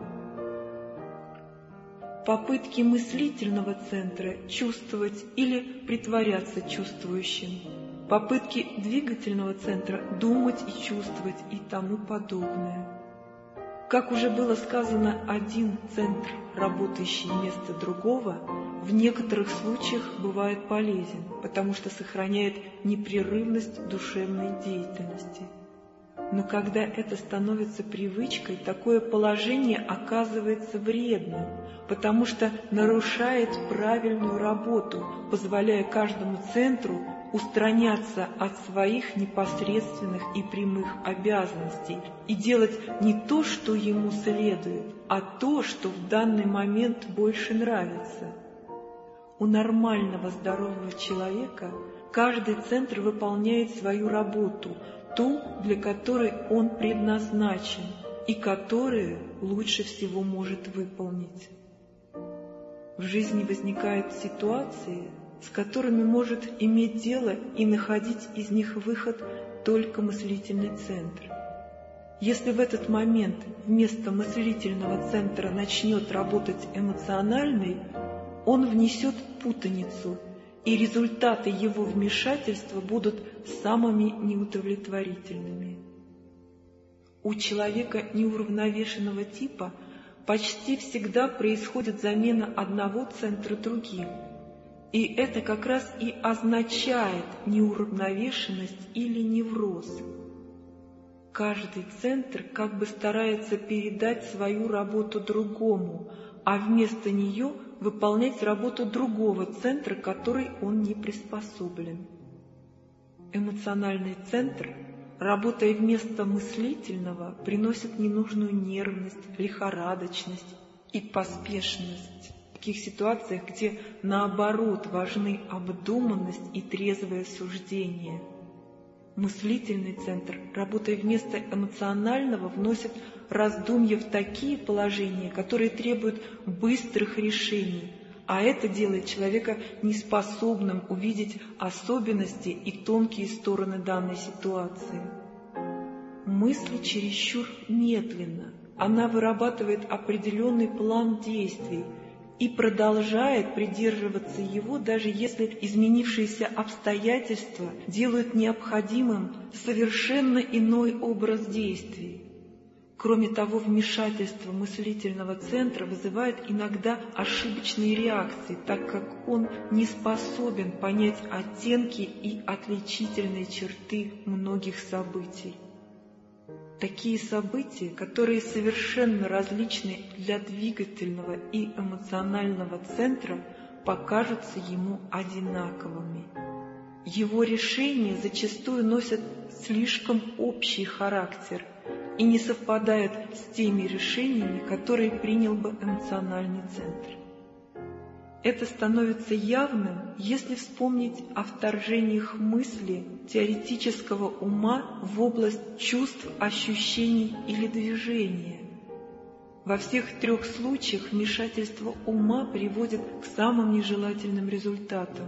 Попытки мыслительного центра чувствовать или притворяться чувствующим, попытки двигательного центра думать и чувствовать и тому подобное. Как уже было сказано, один центр, работающий вместо другого, в некоторых случаях бывает полезен, потому что сохраняет непрерывность душевной деятельности. Но когда это становится привычкой, такое положение оказывается вредным, потому что нарушает правильную работу, позволяя каждому центру устраняться от своих непосредственных и прямых обязанностей и делать не то, что ему следует, а то, что в данный момент больше нравится. У нормального здорового человека каждый центр выполняет свою работу, ту, для которой он предназначен и которую лучше всего может выполнить. В жизни возникают ситуации, с которыми может иметь дело и находить из них выход только мыслительный центр. Если в этот момент вместо мыслительного центра начнет работать эмоциональный, он внесет путаницу, и результаты его вмешательства будут самыми неудовлетворительными. У человека неуравновешенного типа почти всегда происходит замена одного центра другим. И это как раз и означает неуравновешенность или невроз. Каждый центр как бы старается передать свою работу другому, а вместо нее выполнять работу другого центра, который он не приспособлен. Эмоциональный центр, работая вместо мыслительного, приносит ненужную нервность, лихорадочность и поспешность. В таких ситуациях, где наоборот важны обдуманность и трезвое суждение. Мыслительный центр, работая вместо эмоционального, вносит раздумья в такие положения, которые требуют быстрых решений, а это делает человека неспособным увидеть особенности и тонкие стороны данной ситуации. Мысль чересчур медленно, она вырабатывает определенный план действий и продолжает придерживаться его, даже если изменившиеся обстоятельства делают необходимым совершенно иной образ действий. Кроме того, вмешательство мыслительного центра вызывает иногда ошибочные реакции, так как он не способен понять оттенки и отличительные черты многих событий. Такие события, которые совершенно различны для двигательного и эмоционального центра, покажутся ему одинаковыми. Его решения зачастую носят слишком общий характер и не совпадают с теми решениями, которые принял бы эмоциональный центр. Это становится явным, если вспомнить о вторжениях мысли теоретического ума в область чувств, ощущений или движения. Во всех трех случаях вмешательство ума приводит к самым нежелательным результатам.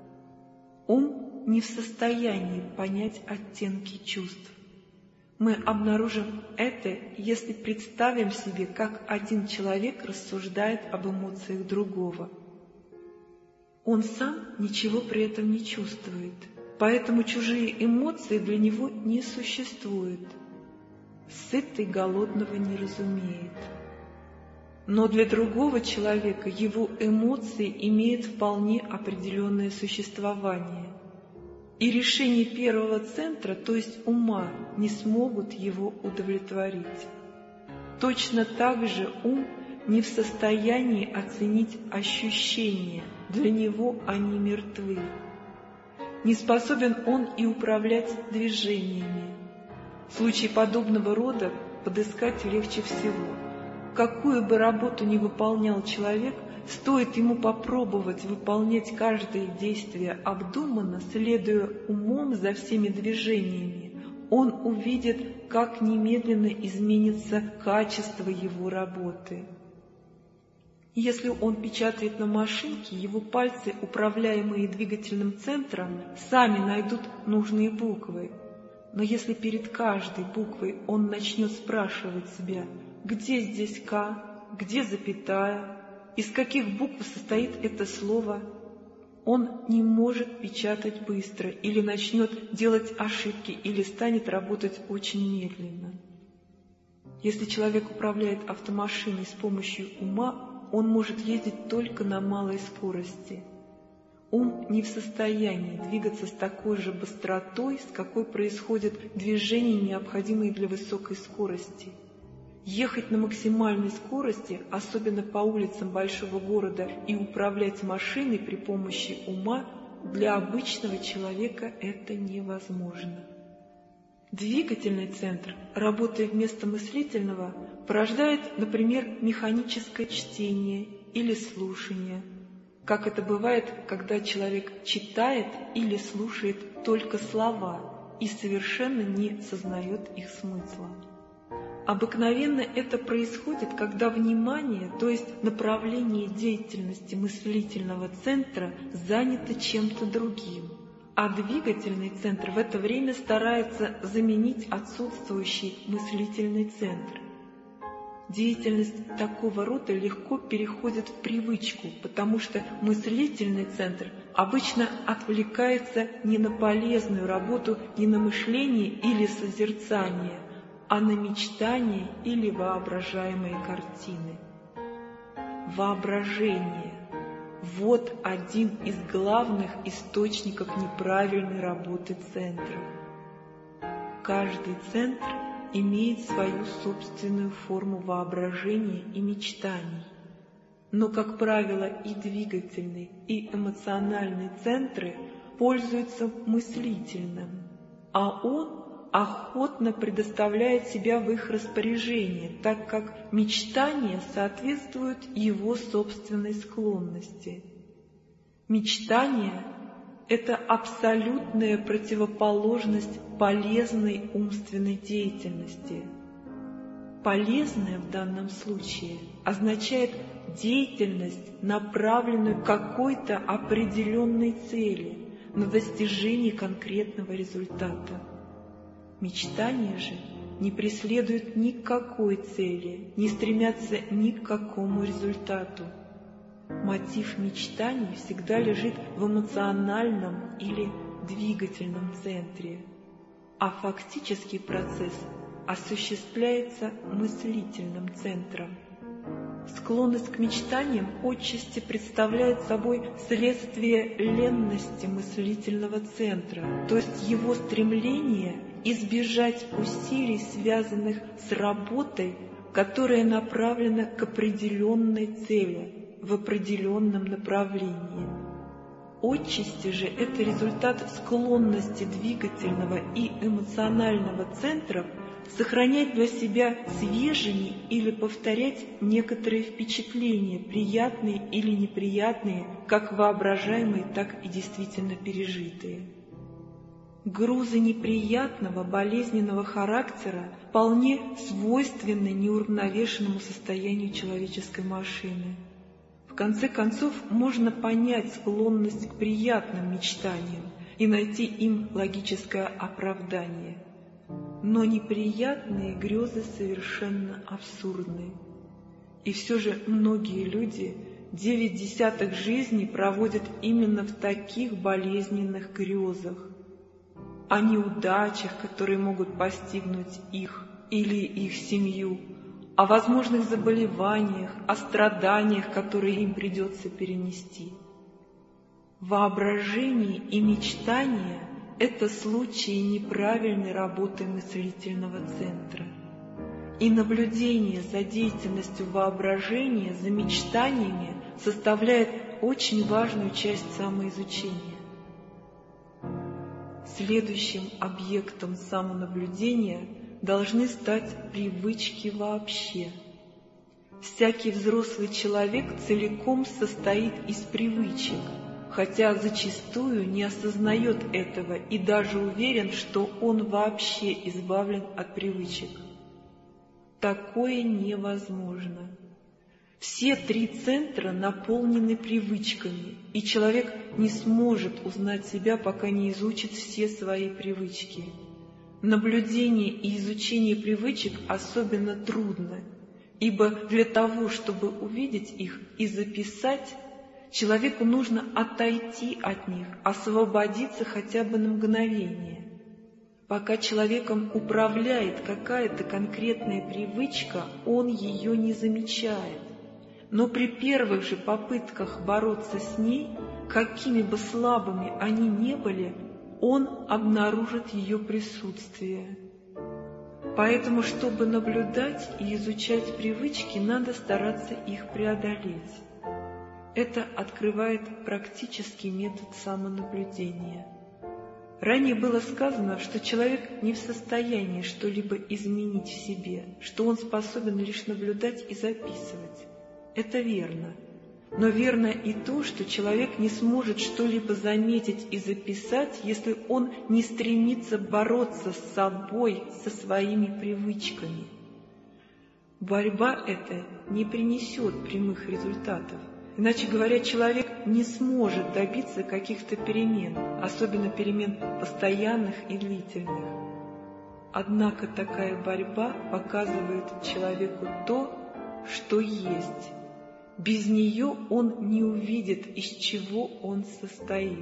Ум не в состоянии понять оттенки чувств. Мы обнаружим это, если представим себе, как один человек рассуждает об эмоциях другого. Он сам ничего при этом не чувствует, поэтому чужие эмоции для него не существуют. Сытый голодного не разумеет. Но для другого человека его эмоции имеют вполне определенное существование. И решения первого центра, то есть ума, не смогут его удовлетворить. Точно так же ум не в состоянии оценить ощущения, для него они мертвы. Не способен он и управлять движениями. В случае подобного рода подыскать легче всего. Какую бы работу ни выполнял человек, стоит ему попробовать выполнять каждое действие обдуманно, следуя умом за всеми движениями, он увидит, как немедленно изменится качество его работы. Если он печатает на машинке, его пальцы, управляемые двигательным центром, сами найдут нужные буквы. Но если перед каждой буквой он начнет спрашивать себя, где здесь «К», где запятая, из каких букв состоит это слово, он не может печатать быстро, или начнет делать ошибки, или станет работать очень медленно. Если человек управляет автомашиной с помощью ума, он может ездить только на малой скорости. Ум не в состоянии двигаться с такой же быстротой, с какой происходят движения, необходимые для высокой скорости. Ехать на максимальной скорости, особенно по улицам большого города, и управлять машиной при помощи ума, для обычного человека это невозможно. Двигательный центр, работая вместо мыслительного, порождает, например, механическое чтение или слушание, как это бывает, когда человек читает или слушает только слова и совершенно не сознает их смысла. Обыкновенно это происходит, когда внимание, то есть направление деятельности мыслительного центра, занято чем-то другим, а двигательный центр в это время старается заменить отсутствующий мыслительный центр. Деятельность такого рода легко переходит в привычку, потому что мыслительный центр обычно отвлекается не на полезную работу, не на мышление или созерцание, а на мечтания или воображаемые картины. воображение. Вот один из главных источников неправильной работы центров. Каждый центр имеет свою собственную форму воображения и мечтаний. Но, как правило, и двигательные, и эмоциональные центры пользуются мыслительным, а он охотно предоставляет себя в их распоряжение, так как мечтания соответствуют его собственной склонности. Мечтание – это абсолютная противоположность полезной умственной деятельности. Полезная в данном случае означает деятельность, направленную к какой-то определенной цели, на достижение конкретного результата. Мечтания же не преследуют никакой цели, не стремятся ни к какому результату. Мотив мечтаний всегда лежит в эмоциональном или двигательном центре, а фактический процесс осуществляется мыслительным центром. Склонность к мечтаниям отчасти представляет собой следствие ленности мыслительного центра, то есть его стремление избежать усилий, связанных с работой, которая направлена к определенной цели в определенном направлении. Отчасти же это результат склонности двигательного и эмоционального центров сохранять для себя свежими или повторять некоторые впечатления, приятные или неприятные, как воображаемые, так и действительно пережитые. Грузы неприятного, болезненного характера вполне свойственны неуравновешенному состоянию человеческой машины. В конце концов, можно понять склонность к приятным мечтаниям и найти им логическое оправдание. Но неприятные грезы совершенно абсурдны. И все же многие люди девять десятых жизни проводят именно в таких болезненных грезах. О неудачах, которые могут постигнуть их или их семью, о возможных заболеваниях, о страданиях, которые им придется перенести. Воображение и мечтание – это случаи неправильной работы мыслительного центра. И наблюдение за деятельностью воображения, за мечтаниями составляет очень важную часть самоизучения. Следующим объектом самонаблюдения должны стать привычки вообще. Всякий взрослый человек целиком состоит из привычек, хотя зачастую не осознает этого и даже уверен, что он вообще избавлен от привычек. Такое невозможно. Все три центра наполнены привычками, и человек не сможет узнать себя, пока не изучит все свои привычки. Наблюдение и изучение привычек особенно трудно, ибо для того, чтобы увидеть их и записать, человеку нужно отойти от них, освободиться хотя бы на мгновение. Пока человеком управляет какая-то конкретная привычка, он ее не замечает. Но при первых же попытках бороться с ней, какими бы слабыми они ни были, он обнаружит ее присутствие. Поэтому, чтобы наблюдать и изучать привычки, надо стараться их преодолеть. Это открывает практический метод самонаблюдения. Ранее было сказано, что человек не в состоянии что-либо изменить в себе, что он способен лишь наблюдать и записывать. Это верно. Но верно и то, что человек не сможет что-либо заметить и записать, если он не стремится бороться с собой, со своими привычками. Борьба эта не принесет прямых результатов. Иначе говоря, человек не сможет добиться каких-то перемен, особенно перемен постоянных и длительных. Однако такая борьба показывает человеку то, что есть. Без нее он не увидит, из чего он состоит.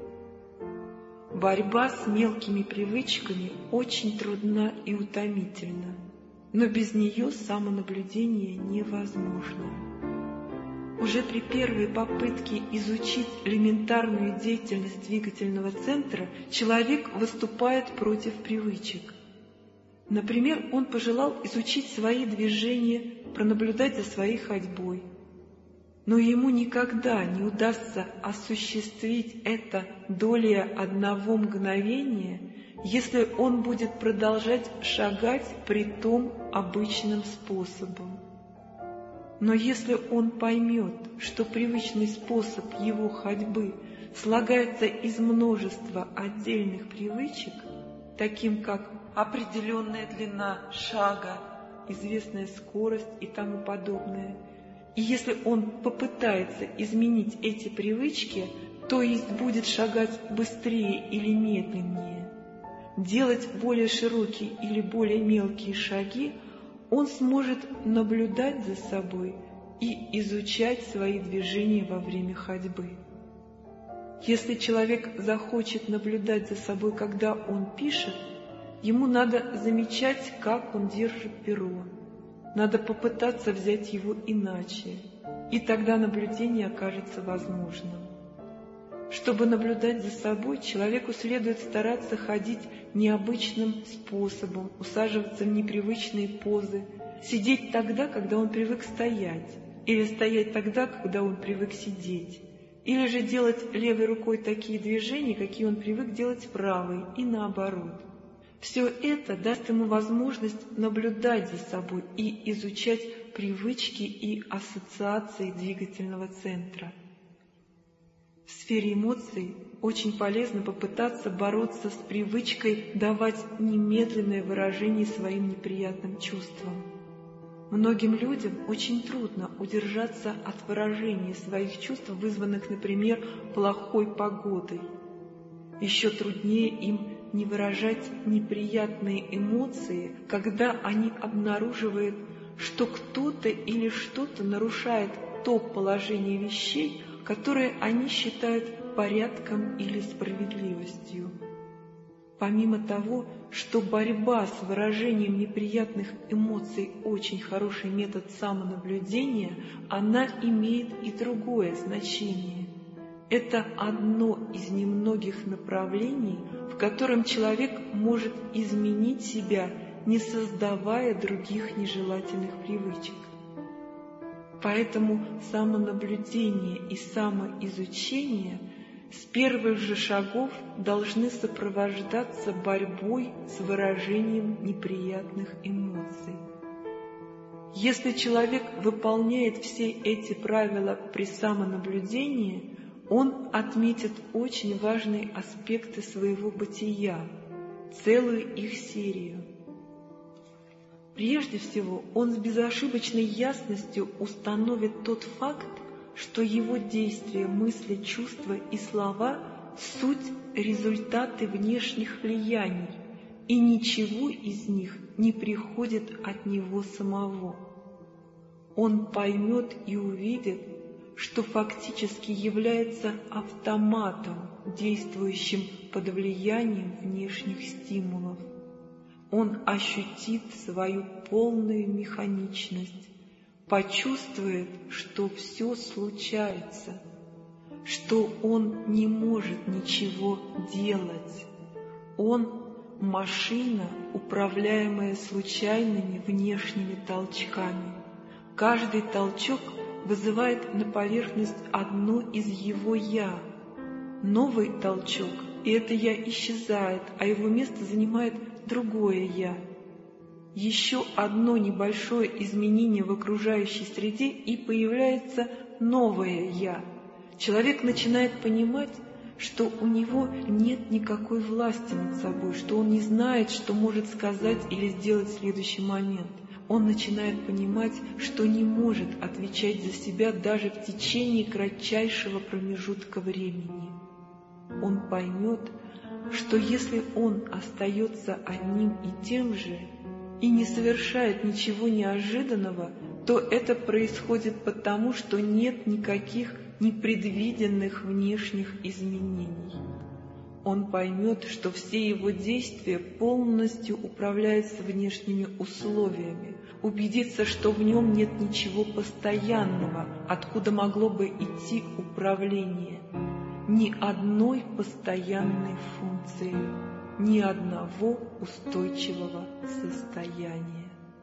Борьба с мелкими привычками очень трудна и утомительна, но без нее самонаблюдение невозможно. Уже при первой попытке изучить элементарную деятельность двигательного центра человек выступает против привычек. Например, он пожелал изучить свои движения, пронаблюдать за своей ходьбой. Но ему никогда не удастся осуществить это долей одного мгновения, если он будет продолжать шагать притом обычным способом. Но если он поймет, что привычный способ его ходьбы слагается из множества отдельных привычек, таким как определенная длина шага, известная скорость и тому подобное, и если он попытается изменить эти привычки, то есть будет шагать быстрее или медленнее, делать более широкие или более мелкие шаги, он сможет наблюдать за собой и изучать свои движения во время ходьбы. Если человек захочет наблюдать за собой, когда он пишет, ему надо замечать, как он держит перо. Надо попытаться взять его иначе, и тогда наблюдение окажется возможным. Чтобы наблюдать за собой, человеку следует стараться ходить необычным способом, усаживаться в непривычные позы, сидеть тогда, когда он привык стоять, или стоять тогда, когда он привык сидеть, или же делать левой рукой такие движения, какие он привык делать правой, и наоборот. Все это даст ему возможность наблюдать за собой и изучать привычки и ассоциации двигательного центра. В сфере эмоций очень полезно попытаться бороться с привычкой давать немедленное выражение своим неприятным чувствам. Многим людям очень трудно удержаться от выражения своих чувств, вызванных, например, плохой погодой. Еще труднее им не выражать неприятные эмоции, когда они обнаруживают, что кто-то или что-то нарушает то положение вещей, которые они считают порядком или справедливостью. Помимо того, что борьба с выражением неприятных эмоций очень хороший метод самонаблюдения, она имеет и другое значение. Это одно из немногих направлений, в котором человек может изменить себя, не создавая других нежелательных привычек. Поэтому самонаблюдение и самоизучение с первых же шагов должны сопровождаться борьбой с выражением неприятных эмоций. Если человек выполняет все эти правила при самонаблюдении, он отметит очень важные аспекты своего бытия, целую их серию. Прежде всего, он с безошибочной ясностью установит тот факт, что его действия, мысли, чувства и слова – суть результаты внешних влияний, и ничего из них не приходит от него самого. Он поймет и увидит, что фактически является автоматом, действующим под влиянием внешних стимулов. Он ощутит свою полную механичность, почувствует, что все случается, что он не может ничего делать. Он – машина, управляемая случайными внешними толчками. Каждый толчок вызывает на поверхность одно из его «я». Новый толчок, и это «я» исчезает, а его место занимает другое «я». Еще одно небольшое изменение в окружающей среде, и появляется новое «я». Человек начинает понимать, что у него нет никакой власти над собой, что он не знает, что может сказать или сделать в следующий момент. Он начинает понимать, что не может отвечать за себя даже в течение кратчайшего промежутка времени. Он поймет, что если он остается одним и тем же и не совершает ничего неожиданного, то это происходит потому, что нет никаких непредвиденных внешних изменений. Он поймет, что все его действия полностью управляются внешними условиями. убедиться, что в нем нет ничего постоянного, откуда могло бы идти управление, ни одной постоянной функции, ни одного устойчивого состояния.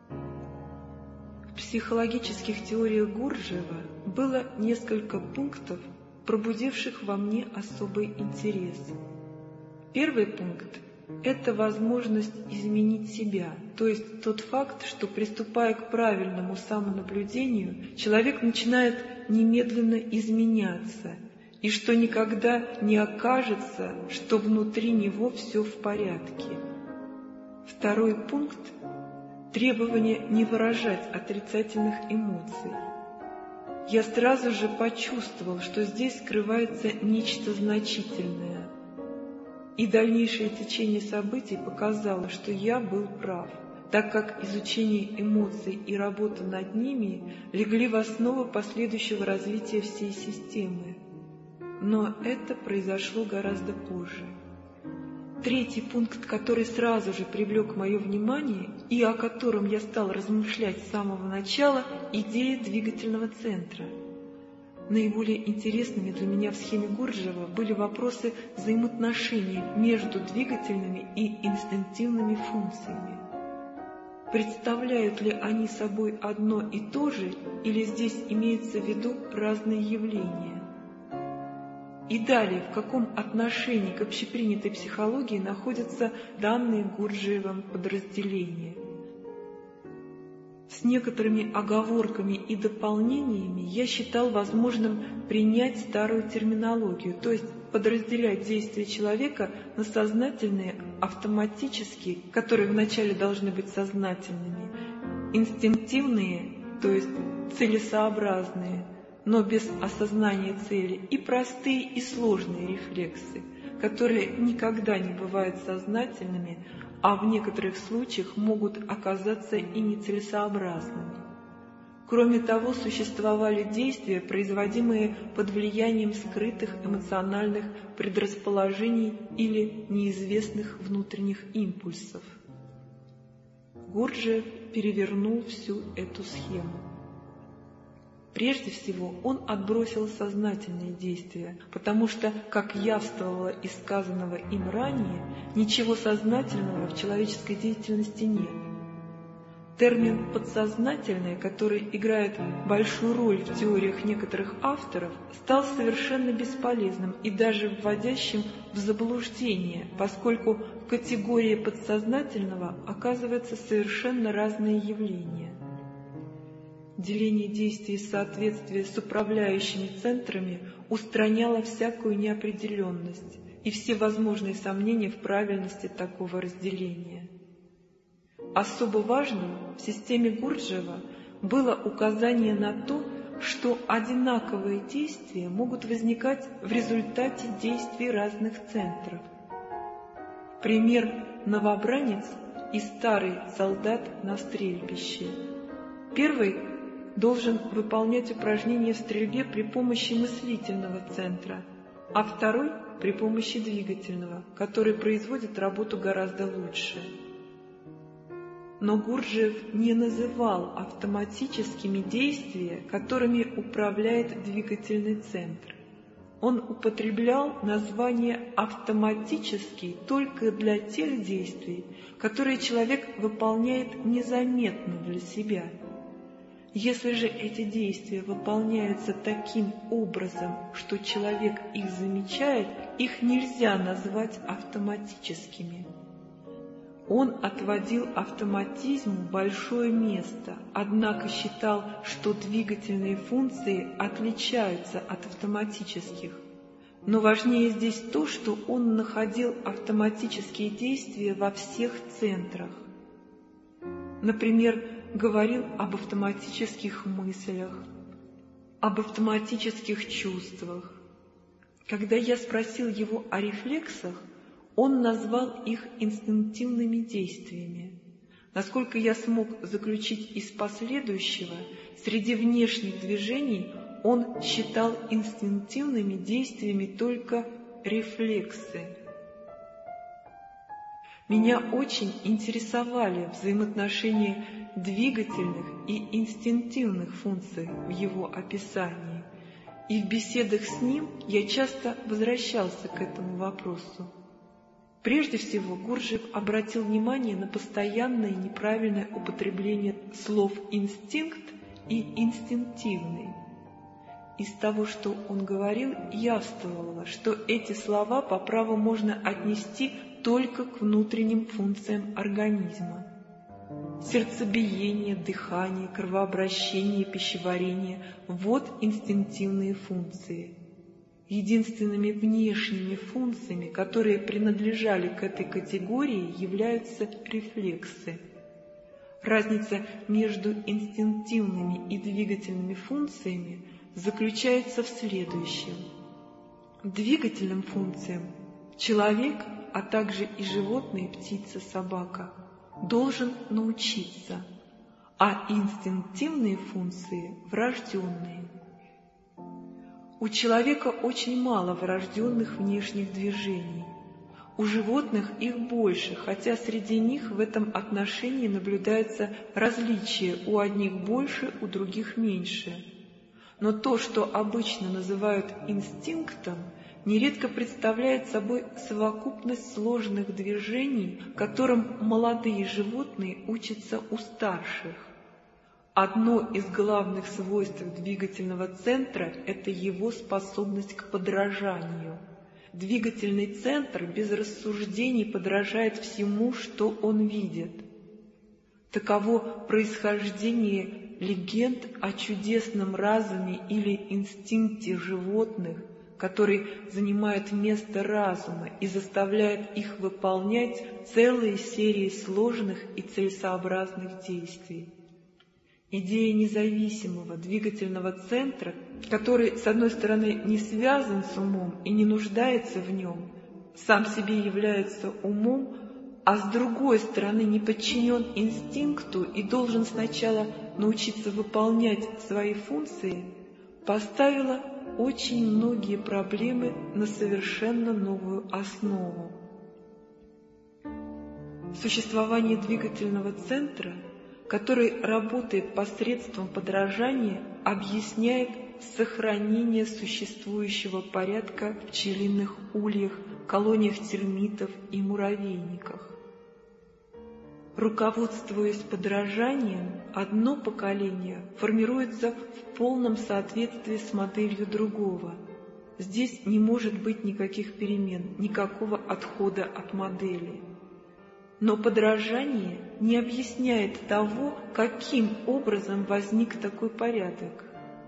В психологических теориях Гурджиева было несколько пунктов, пробудивших во мне особый интерес. Первый пункт – это возможность изменить себя, то есть тот факт, что, приступая к правильному самонаблюдению, человек начинает немедленно изменяться, и что никогда не окажется, что внутри него все в порядке. Второй пункт – требование не выражать отрицательных эмоций. Я сразу же почувствовал, что здесь скрывается нечто значительное. И дальнейшее течение событий показало, что я был прав, так как изучение эмоций и работа над ними легли в основу последующего развития всей системы. Но это произошло гораздо позже. Третий пункт, который сразу же привлек мое внимание и о котором я стал размышлять с самого начала – идея двигательного центра. Наиболее интересными для меня в схеме Гурджиева были вопросы взаимоотношений между двигательными и инстинктивными функциями. Представляют ли они собой одно и то же, или здесь имеется в виду разные явления? И далее, в каком отношении к общепринятой психологии находятся данные Гурджиевым подразделения? С некоторыми оговорками и дополнениями я считал возможным принять старую терминологию, то есть подразделять действия человека на сознательные, автоматические, которые вначале должны быть сознательными, инстинктивные, то есть целесообразные, но без осознания цели, и простые и сложные рефлексы, которые никогда не бывают сознательными, а в некоторых случаях могут оказаться и нецелесообразными. Кроме того, существовали действия, производимые под влиянием скрытых эмоциональных предрасположений или неизвестных внутренних импульсов. Гурджиев перевернул всю эту схему. Прежде всего, он отбросил сознательные действия, потому что, как явствовало из сказанного им ранее, ничего сознательного в человеческой деятельности нет. Термин «подсознательное», который играет большую роль в теориях некоторых авторов, стал совершенно бесполезным и даже вводящим в заблуждение, поскольку в категории подсознательного оказываются совершенно разные явления. Деление действий в соответствии с управляющими центрами устраняло всякую неопределенность и все возможные сомнения в правильности такого разделения. Особо важным в системе Гурджиева было указание на то, что одинаковые действия могут возникать в результате действий разных центров. Пример «Новобранец» и «Старый солдат на стрельбище». Первый должен выполнять упражнения в стрельбе при помощи мыслительного центра, а второй – при помощи двигательного, который производит работу гораздо лучше. Но Гурджиев не называл автоматическими действия, которыми управляет двигательный центр. Он употреблял название «автоматический» только для тех действий, которые человек выполняет незаметно для себя. Если же эти действия выполняются таким образом, что человек их замечает, их нельзя назвать автоматическими. Он отводил автоматизму большое место, однако считал, что двигательные функции отличаются от автоматических. Но важнее здесь то, что он находил автоматические действия во всех центрах. Например, говорил об автоматических мыслях, об автоматических чувствах. Когда я спросил его о рефлексах, он назвал их инстинктивными действиями. Насколько я смог заключить из последующего, среди внешних движений он считал инстинктивными действиями только рефлексы. Меня очень интересовали взаимоотношения двигательных и инстинктивных функций в его описании, и в беседах с ним я часто возвращался к этому вопросу. Прежде всего, Гурджиев обратил внимание на постоянное неправильное употребление слов «инстинкт» и «инстинктивный». Из того, что он говорил, явствовало, что эти слова по праву можно отнести только к внутренним функциям организма. Сердцебиение, дыхание, кровообращение, пищеварение – вот инстинктивные функции. Единственными внешними функциями, которые принадлежали к этой категории, являются рефлексы. Разница между инстинктивными и двигательными функциями заключается в следующем. Двигательным функциям человек, а также и животные, птица, собака, должен научиться, а инстинктивные функции – врожденные. У человека очень мало врожденных внешних движений. У животных их больше, хотя среди них в этом отношении наблюдается различие: у одних больше, у других меньше. Но то, что обычно называют инстинктом, нередко представляет собой совокупность сложных движений, которым молодые животные учатся у старших. Одно из главных свойств двигательного центра – это его способность к подражанию. Двигательный центр без рассуждений подражает всему, что он видит. Таково происхождение легенд о чудесном разуме или инстинкте животных, который занимает место разума и заставляет их выполнять целые серии сложных и целесообразных действий. Идея независимого двигательного центра, который, с одной стороны, не связан с умом и не нуждается в нем, сам себе является умом, а с другой стороны не подчинен инстинкту и должен сначала научиться выполнять свои функции, поставила очень многие проблемы на совершенно новую основу. Существование двигательного центра, который работает посредством подражания, объясняет сохранение существующего порядка в пчелиных ульях, колониях термитов и муравейниках. Руководствуясь подражанием, одно поколение формируется в полном соответствии с моделью другого. Здесь не может быть никаких перемен, никакого отхода от модели. Но подражание не объясняет того, каким образом возник такой порядок.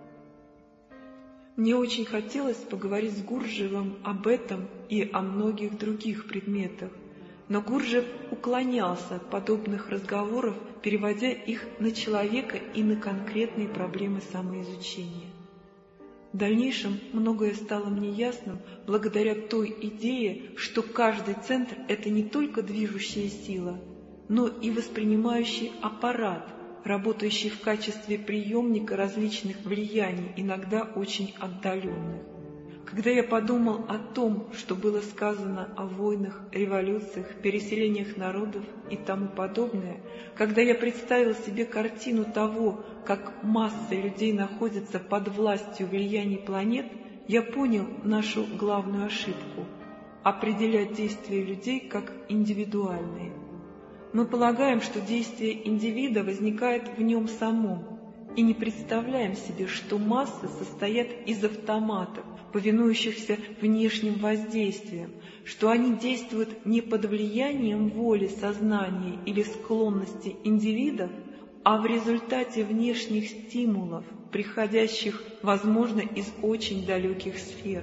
Мне очень хотелось поговорить с Гурджиевым об этом и о многих других предметах, но Гурджиев уклонялся от подобных разговоров, переводя их на человека и на конкретные проблемы самоизучения. В дальнейшем многое стало мне ясным благодаря той идее, что каждый центр – это не только движущая сила, но и воспринимающий аппарат, работающий в качестве приемника различных влияний, иногда очень отдаленных. Когда я подумал о том, что было сказано о войнах, революциях, переселениях народов и тому подобное, когда я представил себе картину того, как массы людей находятся под властью влияний планет, я понял нашу главную ошибку – определять действия людей как индивидуальные. Мы полагаем, что действие индивида возникает в нем самом, и не представляем себе, что массы состоят из автоматов, повинующихся внешним воздействиям, что они действуют не под влиянием воли, сознания или склонности индивидов, а в результате внешних стимулов, приходящих, возможно, из очень далеких сфер.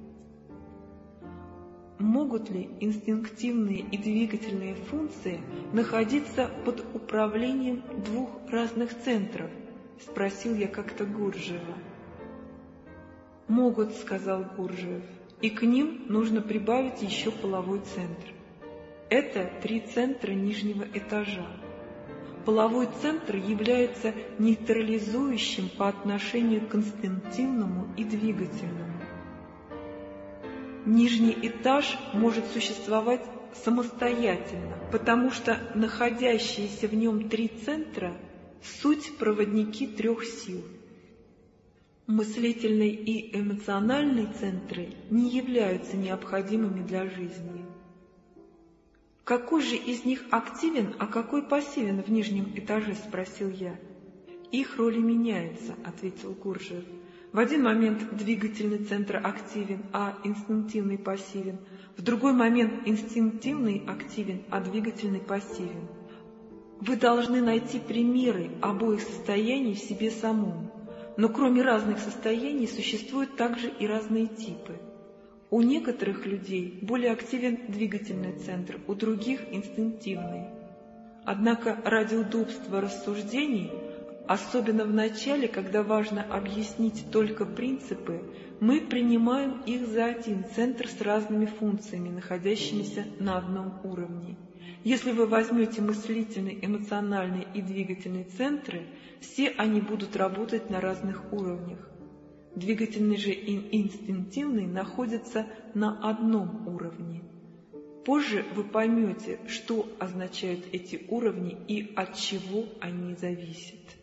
Могут ли инстинктивные и двигательные функции находиться под управлением двух разных центров? — спросил я как-то Гурджиева. «Могут», — сказал Гурджиев, — «и к ним нужно прибавить еще половой центр. Это три центра нижнего этажа. Половой центр является нейтрализующим по отношению к инстинктивному и двигательному. Нижний этаж может существовать самостоятельно, потому что находящиеся в нем три центра суть проводники трех сил. Мыслительный и эмоциональный центры не являются необходимыми для жизни. «Какой же из них активен, а какой пассивен в нижнем этаже?» – спросил я. «Их роли меняются», – ответил Гурджиев. «В один момент двигательный центр активен, а инстинктивный пассивен. В другой момент инстинктивный активен, а двигательный пассивен. Вы должны найти примеры обоих состояний в себе самом. Но кроме разных состояний существуют также и разные типы. У некоторых людей более активен двигательный центр, у других – инстинктивный. Однако ради удобства рассуждений, особенно в начале, когда важно объяснить только принципы, мы принимаем их за один центр с разными функциями, находящимися на одном уровне. Если вы возьмете мыслительный, эмоциональный и двигательный центры, все они будут работать на разных уровнях. Двигательный же и инстинктивный находятся на одном уровне. Позже вы поймете, что означают эти уровни и от чего они зависят.